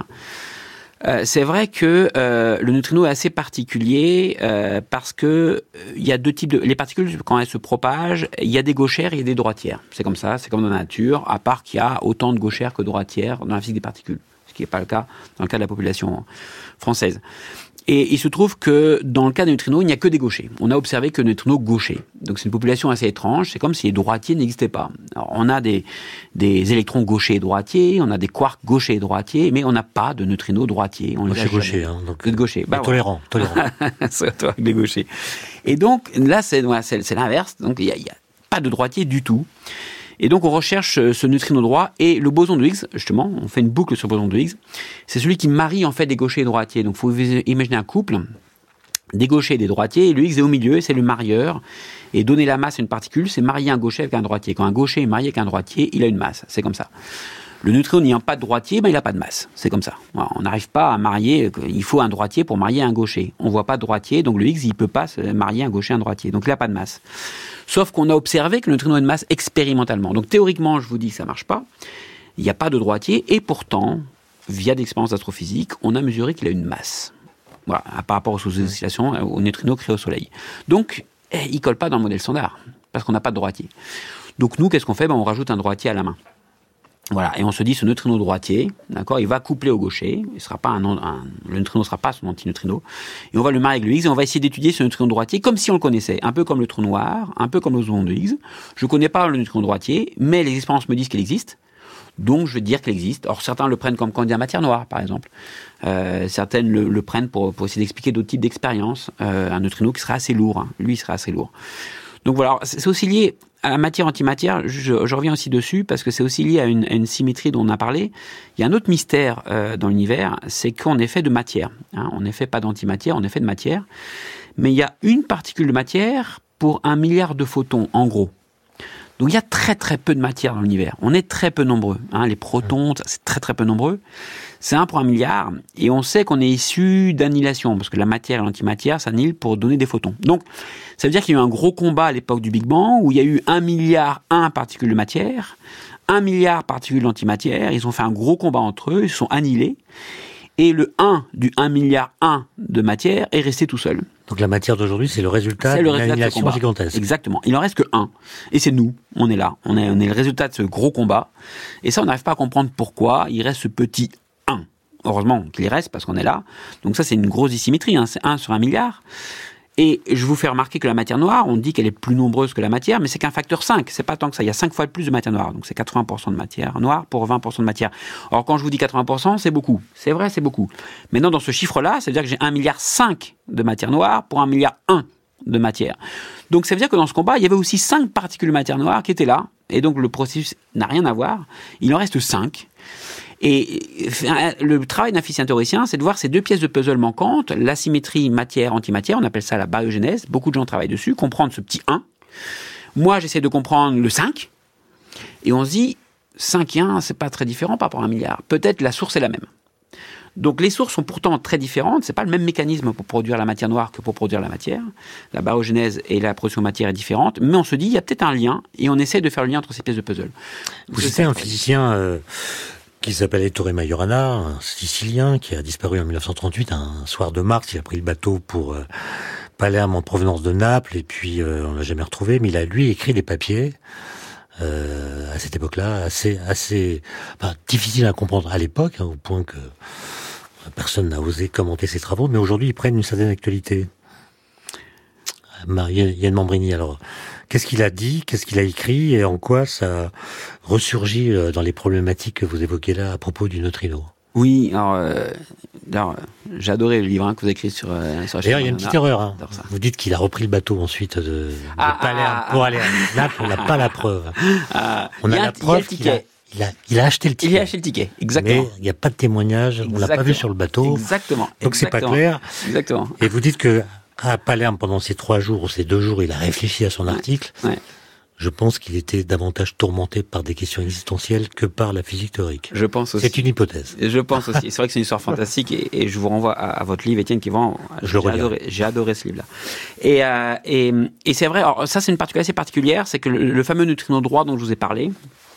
Euh, c'est vrai que euh, le neutrino est assez particulier euh, parce que il euh, y a deux types de... Les particules, quand elles se propagent, il y a des gauchères et il y a des droitières. C'est comme ça, c'est comme dans la nature, à part qu'il y a autant de gauchères que de droitières dans la physique des particules, ce qui n'est pas le cas dans le cas de la population française. Et il se trouve que dans le cas des neutrinos, il n'y a que des gauchers. On a observé que neutrinos gauchers. Donc c'est une population assez étrange. C'est comme si les droitiers n'existaient pas. Alors, on a des, des électrons gauchers et droitiers, on a des quarks gauchers et droitiers, mais on n'a pas de neutrinos droitiers. On Moi, je suis gaucher. Hein, donc vous êtes gaucher. Bah, tolérant, voilà. tolérant. C'est toi avec les gauchers. Et donc là, c'est, ouais, c'est, c'est l'inverse. Donc il n'y a, a pas de droitier du tout. Et donc on recherche ce neutrino droit et le boson de Higgs, justement, on fait une boucle sur le boson de Higgs, c'est celui qui marie en fait des gauchers et des droitiers. Donc il faut imaginer un couple, des gauchers et des droitiers, et le Higgs est au milieu, c'est le marieur. Et donner la masse à une particule, c'est marier un gaucher avec un droitier. Quand un gaucher est marié avec un droitier, il a une masse, c'est comme ça. Le neutrino n'ayant pas de droitier, ben il n'a pas de masse, c'est comme ça. Voilà, on n'arrive pas à marier, il faut un droitier pour marier un gaucher. On ne voit pas de droitier, donc le Higgs, il ne peut pas se marier un gaucher et un droitier, donc il n'a pas de masse. Sauf qu'on a observé que le neutrino a une masse expérimentalement. Donc théoriquement, je vous dis que ça ne marche pas. Il n'y a pas de droitier. Et pourtant, via des expériences d'astrophysique, on a mesuré qu'il a une masse. Voilà, par rapport aux sous-oscillations, aux neutrinos créés au Soleil. Donc, eh, il ne colle pas dans le modèle standard, parce qu'on n'a pas de droitier. Donc nous, qu'est-ce qu'on fait? Ben, on rajoute un droitier à la main. Voilà, et on se dit, ce neutrino droitier, d'accord, il va coupler au gaucher, il sera pas un, un, le neutrino ne sera pas son antineutrino, et on va le marier avec le Higgs, et on va essayer d'étudier ce neutrino droitier comme si on le connaissait, un peu comme le trou noir, un peu comme le boson de Higgs. Je connais pas le neutrino droitier, mais les expériences me disent qu'il existe, donc je vais dire qu'il existe. Or, certains le prennent comme candidat matière noire, par exemple. Euh, certaines le, le prennent pour, pour essayer d'expliquer d'autres types d'expériences, euh, un neutrino qui serait assez lourd, hein. Lui, il serait assez lourd. Donc voilà, c'est aussi lié à la matière-antimatière, je, je reviens aussi dessus, parce que c'est aussi lié à une, à une symétrie dont on a parlé. Il y a un autre mystère euh, dans l'univers, c'est qu'on est fait de matière. Hein. On n'est fait pas d'antimatière, on est fait de matière. Mais il y a une particule de matière pour un milliard de photons, en gros. Donc il y a très très peu de matière dans l'univers. On est très peu nombreux. Hein. Les protons, c'est très très peu nombreux. C'est un pour un milliard. Et on sait qu'on est issu d'annihilation, parce que la matière et l'antimatière s'annihilent pour donner des photons. Donc ça veut dire qu'il y a eu un gros combat à l'époque du Big Bang, où il y a eu un milliard un particules de matière, un milliard particules d'antimatière. Ils ont fait un gros combat entre eux, ils se sont annihilés. Et le un du un milliard un de matière est resté tout seul. Donc la matière d'aujourd'hui, c'est le résultat d'une annihilation gigantesque. Exactement. Il en reste que un. Et c'est nous. On est là. On est, on est le résultat de ce gros combat. Et ça, on n'arrive pas à comprendre pourquoi il reste ce petit un. Heureusement qu'il reste, parce qu'on est là. Donc ça, c'est une grosse dissymétrie. Hein. C'est un sur un milliard. Et je vous fais remarquer que la matière noire, on dit qu'elle est plus nombreuse que la matière, mais c'est qu'un facteur cinq. C'est pas tant que ça. Il y a cinq fois plus de matière noire. Donc c'est quatre-vingts pour cent de matière noire pour vingt pour cent de matière. Alors quand je vous dis quatre-vingts pour cent, c'est beaucoup. C'est vrai, c'est beaucoup. Maintenant, dans ce chiffre-là, ça veut dire que j'ai un milliard cinq de matière noire pour un milliard un de matière. Donc ça veut dire que dans ce combat, il y avait aussi cinq particules de matière noire qui étaient là. Et donc le processus n'a rien à voir. Il en reste cinq. Et le travail d'un physicien théoricien, c'est de voir ces deux pièces de puzzle manquantes, la symétrie matière-antimatière, on appelle ça la baryogénèse, beaucoup de gens travaillent dessus, comprendre ce petit un. Moi, j'essaie de comprendre le cinq, et on se dit, cinq et un, c'est pas très différent par rapport à un milliard. Peut-être la source est la même. Donc les sources sont pourtant très différentes, c'est pas le même mécanisme pour produire la matière noire que pour produire la matière. La baryogénèse et la production de matière est différente, mais on se dit, il y a peut-être un lien, et on essaie de faire le lien entre ces pièces de puzzle. Vous citez un physicien... Euh... qui s'appelle Ettore Majorana, un Sicilien qui a disparu en mille neuf cent trente-huit, un soir de mars. Il a pris le bateau pour euh, Palerme en provenance de Naples, et puis euh, on l'a jamais retrouvé. Mais il a, lui, écrit des papiers euh, à cette époque-là, assez, assez enfin, difficile à comprendre à l'époque, hein, au point que personne n'a osé commenter ses travaux. Mais aujourd'hui, ils prennent une certaine actualité. Yann Mombrini, alors... Qu'est-ce qu'il a dit, qu'est-ce qu'il a écrit et en quoi ça ressurgit dans les problématiques que vous évoquez là à propos du neutrino? Oui, alors, euh, alors j'ai adoré le livre hein, que vous avez écrit sur, euh, sur la D'ailleurs, il y a une petite erreur. Hein. Ça. Vous dites qu'il a repris le bateau ensuite de, de ah, Palerme ah, pour ah, aller à Naples. On n'a pas la preuve. Ah, on a, a la preuve qu'il a, il a, il a acheté le ticket. Il a acheté le ticket, exactement. Mais il n'y a pas de témoignage, on l'a pas vu sur le bateau. Exactement. Donc c'est pas clair. Exactement. Et vous dites que à Palerme, pendant ces trois jours ou ces deux jours, il a réfléchi à son ouais. article. Ouais. Je pense qu'il était davantage tourmenté par des questions existentielles que par la physique théorique. Je pense aussi. C'est une hypothèse. Je pense aussi. C'est vrai que c'est une histoire fantastique et, et je vous renvoie à, à votre livre, Étienne, qui vend. Je j'ai adoré, j'ai adoré ce livre-là. Et, euh, et, et c'est vrai. Alors ça, c'est une particularité assez particulière, c'est que le, le fameux neutrino droit dont je vous ai parlé,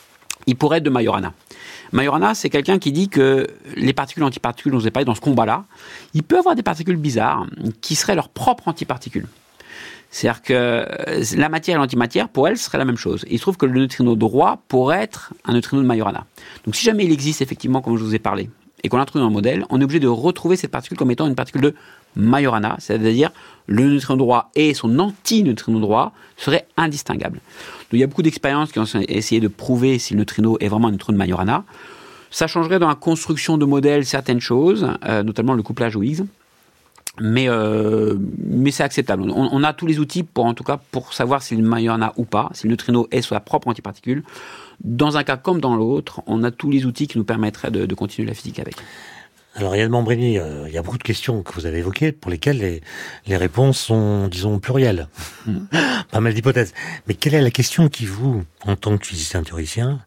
il pourrait être de Majorana. Majorana, c'est quelqu'un qui dit que les particules antiparticules dont je vous ai parlé dans ce combat-là, il peut avoir des particules bizarres qui seraient leurs propres antiparticules. C'est-à-dire que la matière et l'antimatière, pour elle, serait la même chose. Il se trouve que le neutrino droit pourrait être un neutrino de Majorana. Donc si jamais il existe effectivement, comme je vous ai parlé, et qu'on l'introduit dans le modèle, on est obligé de retrouver cette particule comme étant une particule de Majorana, c'est-à-dire le neutrino droit et son anti-neutrino droit seraient indistinguables. Donc il y a beaucoup d'expériences qui ont essayé de prouver si le neutrino est vraiment un neutrino de Majorana. Ça changerait dans la construction de modèles certaines choses, euh, notamment le couplage au Higgs. Mais, euh, mais c'est acceptable. On, on a tous les outils pour, en tout cas, pour savoir si le Majorana ou pas, si le neutrino est sa propre antiparticule. Dans un cas comme dans l'autre, on a tous les outils qui nous permettraient de, de continuer la physique avec. Alors, Yann Mambrini, euh, il y a beaucoup de questions que vous avez évoquées pour lesquelles les, les réponses sont, disons, plurielles. Mmh. Pas mal d'hypothèses. Mais quelle est la question qui vous, en tant que physicien théoricien,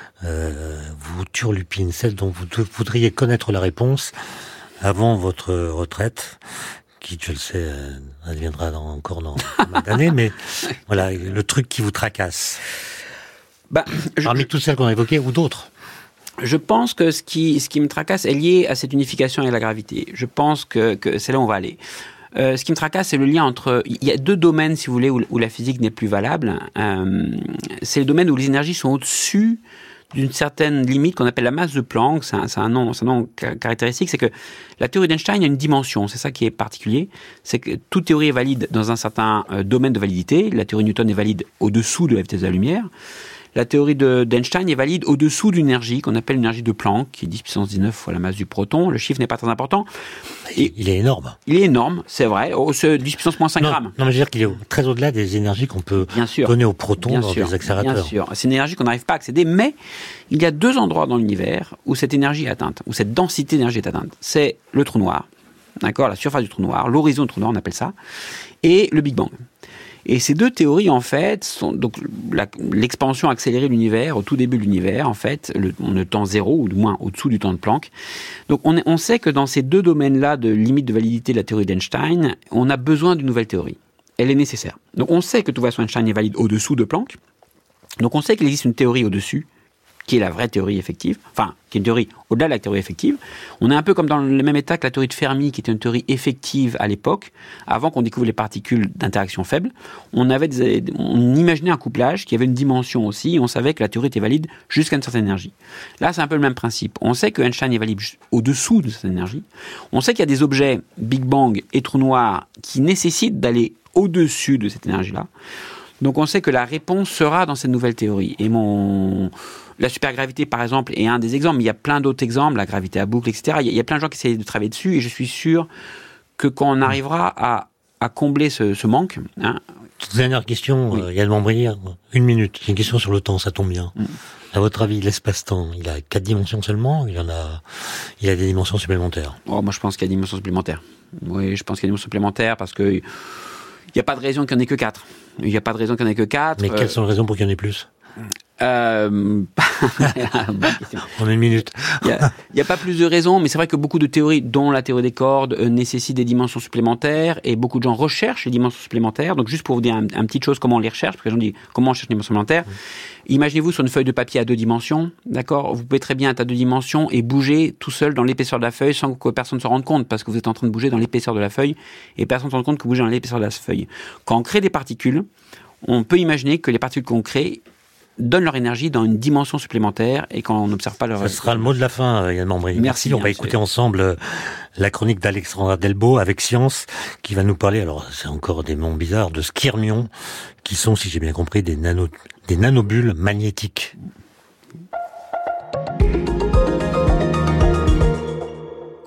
euh, vous turlupine, celle dont vous voudriez connaître la réponse avant votre retraite, qui, je le sais, adviendra dans, encore dans pas mal d'années, mais voilà, le truc qui vous tracasse. Bah, je, Parmi je, toutes celles qu'on a évoquées, ou d'autres. Je pense que ce qui, ce qui me tracasse est lié à cette unification avec la gravité. Je pense que, que c'est là où on va aller. Euh, ce qui me tracasse, c'est le lien entre... Il y a deux domaines, si vous voulez, où, où la physique n'est plus valable. Euh, c'est le domaine où les énergies sont au-dessus d'une certaine limite qu'on appelle la masse de Planck. C'est un, c'est un nom, c'est un nom caractéristique. C'est que la théorie d'Einstein a une dimension. C'est ça qui est particulier. C'est que toute théorie est valide dans un certain euh, domaine de validité. La théorie Newton est valide au-dessous de la vitesse de la lumière. La théorie de, d'Einstein est valide au-dessous d'une énergie qu'on appelle l'énergie de Planck, qui est dix puissance dix-neuf fois la masse du proton. Le chiffre n'est pas très important. Et il est énorme. Il est énorme, c'est vrai. Oh, c'est dix puissance moins cinq non, grammes. Non, mais je veux dire qu'il est très au-delà des énergies qu'on peut bien sûr, donner aux protons bien dans sûr, des accélérateurs. Bien sûr. C'est une énergie qu'on n'arrive pas à accéder, mais il y a deux endroits dans l'univers où cette énergie est atteinte, où cette densité d'énergie est atteinte. C'est le trou noir, d'accord, la surface du trou noir, l'horizon du trou noir, on appelle ça, et le Big Bang. Et ces deux théories, en fait, sont donc la, l'expansion accélérée de l'univers, au tout début de l'univers, en fait, le, le temps zéro, ou du moins au-dessous du temps de Planck. Donc on, est, on sait que dans ces deux domaines-là de limite de validité de la théorie d'Einstein, on a besoin d'une nouvelle théorie. Elle est nécessaire. Donc on sait que de toute façon Einstein est valide au-dessous de Planck. Donc on sait qu'il existe une théorie au-dessus, qui est la vraie théorie effective, enfin, qui est une théorie au-delà de la théorie effective. On est un peu comme dans le même état que la théorie de Fermi, qui était une théorie effective à l'époque, avant qu'on découvre les particules d'interaction faible. On avait des, on imaginait un couplage qui avait une dimension aussi, et on savait que la théorie était valide jusqu'à une certaine énergie. Là, c'est un peu le même principe. On sait que Einstein est valide au-dessous de cette énergie. On sait qu'il y a des objets, Big Bang et trou noir, qui nécessitent d'aller au-dessus de cette énergie-là. Donc on sait que la réponse sera dans cette nouvelle théorie. Et mon... La supergravité, par exemple, est un des exemples, mais il y a plein d'autres exemples, la gravité à boucle, et cetera. Il y a, il y a plein de gens qui essaient de travailler dessus, et je suis sûr que quand on arrivera à, à combler ce, ce manque... Hein, Dernière question, oui. euh, Yann Mambrini, une minute. C'est une question sur le temps, ça tombe bien. Mm. À votre avis, l'espace-temps, il a quatre dimensions seulement, il en a, il a des dimensions supplémentaires? Oh, moi, je pense qu'il y a des dimensions supplémentaires. Oui, je pense qu'il y a des dimensions supplémentaires parce que il n'y a pas de raison qu'il n'y en ait que quatre. Il n'y a pas de raison qu'il n'y en ait que quatre. Mais euh... quelles sont les raisons pour qu'il y en ait plus? Euh... Bonne question. En une minute. Il n'y a, a pas plus de raisons, mais c'est vrai que beaucoup de théories, dont la théorie des cordes, euh, nécessitent des dimensions supplémentaires, et beaucoup de gens recherchent les dimensions supplémentaires. Donc juste pour vous dire un, un petit chose, comment on les recherche, parce que les gens disent comment on cherche les dimensions supplémentaires. Mmh. Imaginez-vous sur une feuille de papier à deux dimensions, d'accord? Vous pouvez très bien être à deux dimensions et bouger tout seul dans l'épaisseur de la feuille sans que personne ne se rende compte, parce que vous êtes en train de bouger dans l'épaisseur de la feuille, et personne ne se rend compte que vous bougez dans l'épaisseur de la feuille. Quand on crée des particules, on peut imaginer que les particules qu'on crée donnent leur énergie dans une dimension supplémentaire et quand on n'observe pas leur... Ça sera le mot de la fin, Yann Mambrini. Merci. Merci. On va écouter ensemble la chronique d'Alexandra Delbo avec Science, qui va nous parler, alors c'est encore des noms bizarres, de skyrmions, qui sont, si j'ai bien compris, des, nano, des nanobules magnétiques.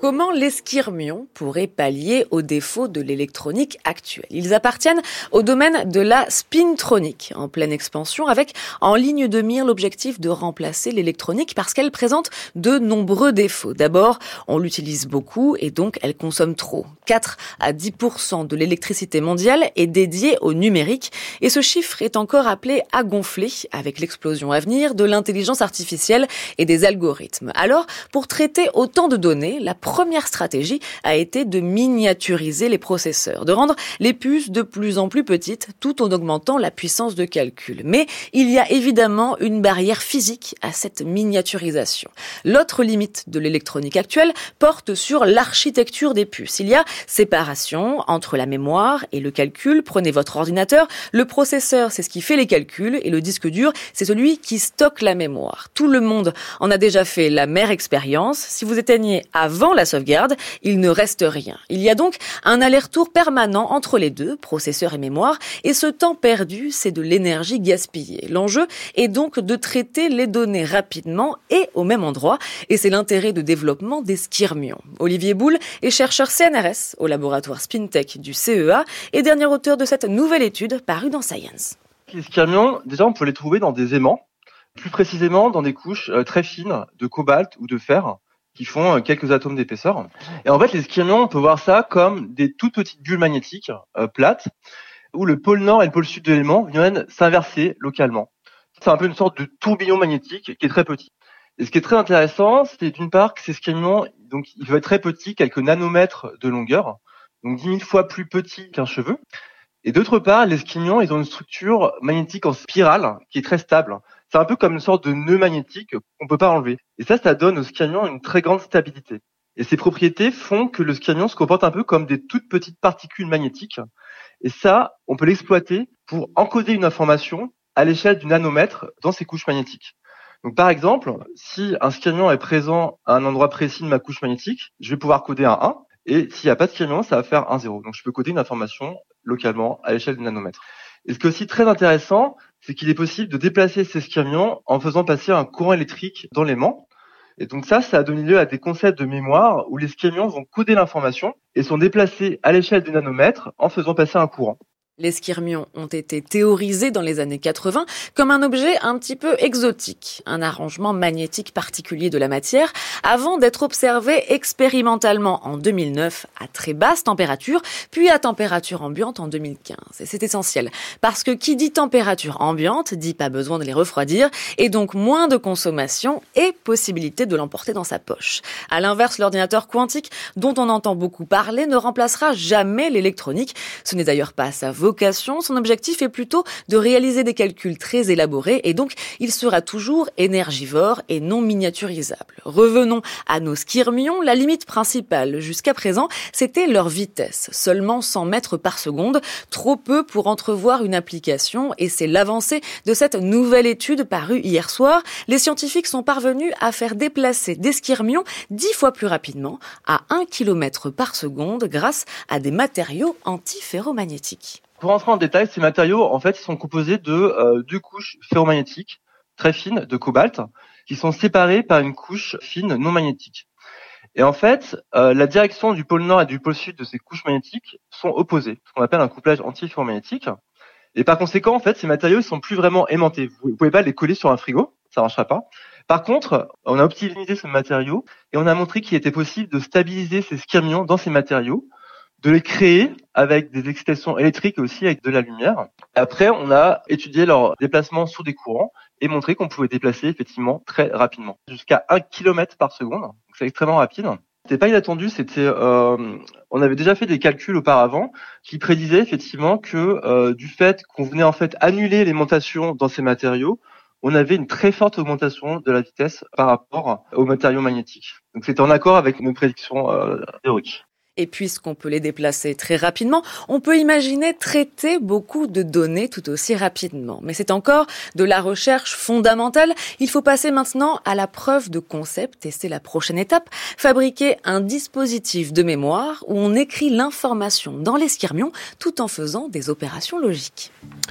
Comment les skyrmions pourraient pallier aux défauts de l'électronique actuelle ? Ils appartiennent au domaine de la spintronique, en pleine expansion, avec en ligne de mire l'objectif de remplacer l'électronique parce qu'elle présente de nombreux défauts. D'abord, on l'utilise beaucoup et donc elle consomme trop. quatre à dix pour cent de l'électricité mondiale est dédiée au numérique et ce chiffre est encore appelé à gonfler avec l'explosion à venir de l'intelligence artificielle et des algorithmes. Alors, pour traiter autant de données, la première stratégie a été de miniaturiser les processeurs, de rendre les puces de plus en plus petites tout en augmentant la puissance de calcul. Mais il y a évidemment une barrière physique à cette miniaturisation. L'autre limite de l'électronique actuelle porte sur l'architecture des puces. Il y a séparation entre la mémoire et le calcul. Prenez votre ordinateur, le processeur c'est ce qui fait les calculs et le disque dur c'est celui qui stocke la mémoire. Tout le monde en a déjà fait la mère expérience. Si vous éteignez avant la sauvegarde, il ne reste rien. Il y a donc un aller-retour permanent entre les deux, processeur et mémoire, et ce temps perdu, c'est de l'énergie gaspillée. L'enjeu est donc de traiter les données rapidement et au même endroit, et c'est l'intérêt de développement des skyrmions. Olivier Boulle est chercheur C N R S au laboratoire SpinTech du C E A et dernier auteur de cette nouvelle étude parue dans Science. Les skyrmions, déjà on peut les trouver dans des aimants, plus précisément dans des couches très fines de cobalt ou de fer, qui font quelques atomes d'épaisseur. Et en fait, les skyrmions, on peut voir ça comme des toutes petites bulles magnétiques euh, plates, où le pôle nord et le pôle sud de l'élément viennent s'inverser localement. C'est un peu une sorte de tourbillon magnétique qui est très petit. Et ce qui est très intéressant, c'est d'une part que ces skyrmions, donc, ils peuvent être très petits, quelques nanomètres de longueur, donc dix mille fois plus petits qu'un cheveu. Et d'autre part, les skyrmions, ils ont une structure magnétique en spirale qui est très stable. C'est un peu comme une sorte de nœud magnétique qu'on peut pas enlever. Et ça, ça donne au skyrmion une très grande stabilité. Et ces propriétés font que le skyrmion se comporte un peu comme des toutes petites particules magnétiques. Et ça, on peut l'exploiter pour encoder une information à l'échelle du nanomètre dans ces couches magnétiques. Donc, par exemple, si un skyrmion est présent à un endroit précis de ma couche magnétique, je vais pouvoir coder un un. Et s'il n'y a pas de skyrmion, ça va faire un zéro. Donc, je peux coder une information localement à l'échelle du nanomètre. Et ce qui est aussi très intéressant, c'est qu'il est possible de déplacer ces skyrmions en faisant passer un courant électrique dans l'aimant. Et donc ça, ça a donné lieu à des concepts de mémoire où les skyrmions vont coder l'information et sont déplacés à l'échelle du nanomètre en faisant passer un courant. Les skyrmions ont été théorisés dans les années quatre-vingts comme un objet un petit peu exotique, un arrangement magnétique particulier de la matière, avant d'être observé expérimentalement en deux mille neuf à très basse température, puis à température ambiante en deux mille quinze. Et c'est essentiel, parce que qui dit température ambiante dit pas besoin de les refroidir, et donc moins de consommation et possibilité de l'emporter dans sa poche. À l'inverse, l'ordinateur quantique, dont on entend beaucoup parler, ne remplacera jamais l'électronique. Ce n'est d'ailleurs pas sa vocation. Son objectif est plutôt de réaliser des calculs très élaborés et donc il sera toujours énergivore et non miniaturisable. Revenons à nos skyrmions. La limite principale jusqu'à présent, c'était leur vitesse, seulement cent mètres par seconde, trop peu pour entrevoir une application et c'est l'avancée de cette nouvelle étude parue hier soir. Les scientifiques sont parvenus à faire déplacer des skyrmions dix fois plus rapidement à un kilomètre par seconde grâce à des matériaux antiferromagnétiques. Pour rentrer en détail, ces matériaux, en fait, ils sont composés de euh, deux couches ferromagnétiques très fines de cobalt qui sont séparées par une couche fine non magnétique. Et en fait, euh, la direction du pôle nord et du pôle sud de ces couches magnétiques sont opposées, ce qu'on appelle un couplage antiferromagnétique. Et par conséquent, en fait, ces matériaux, ils sont plus vraiment aimantés. Vous ne pouvez pas les coller sur un frigo, ça ne marchera pas. Par contre, on a optimisé ces matériaux et on a montré qu'il était possible de stabiliser ces skyrmions dans ces matériaux, de les créer avec des excitations électriques et aussi avec de la lumière. Après, on a étudié leur déplacement sous des courants et montré qu'on pouvait déplacer effectivement très rapidement, jusqu'à un kilomètre par seconde. Donc c'est extrêmement rapide. C'était pas inattendu, c'était, euh, on avait déjà fait des calculs auparavant qui prédisaient effectivement que euh, du fait qu'on venait en fait annuler l'aimantation dans ces matériaux, on avait une très forte augmentation de la vitesse par rapport aux matériaux magnétiques. Donc c'était en accord avec nos prédictions euh, théoriques. Et puisqu'on peut les déplacer très rapidement, on peut imaginer traiter beaucoup de données tout aussi rapidement. Mais c'est encore de la recherche fondamentale. Il faut passer maintenant à la preuve de concept et c'est la prochaine étape. Fabriquer un dispositif de mémoire où on écrit l'information dans les skyrmions tout en faisant des opérations logiques.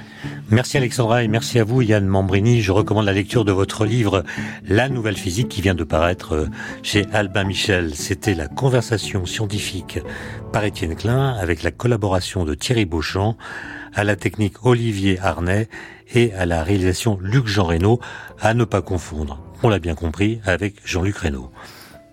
Merci Alexandra et merci à vous Yann Mambrini. Je recommande la lecture de votre livre La Nouvelle Physique qui vient de paraître chez Albin Michel. C'était la conversation scientifique par Étienne Klein avec la collaboration de Thierry Beauchamp, à la technique Olivier Arnay et à la réalisation Luc Jean Reynaud, à ne pas confondre, on l'a bien compris, avec Jean-Luc Reynaud.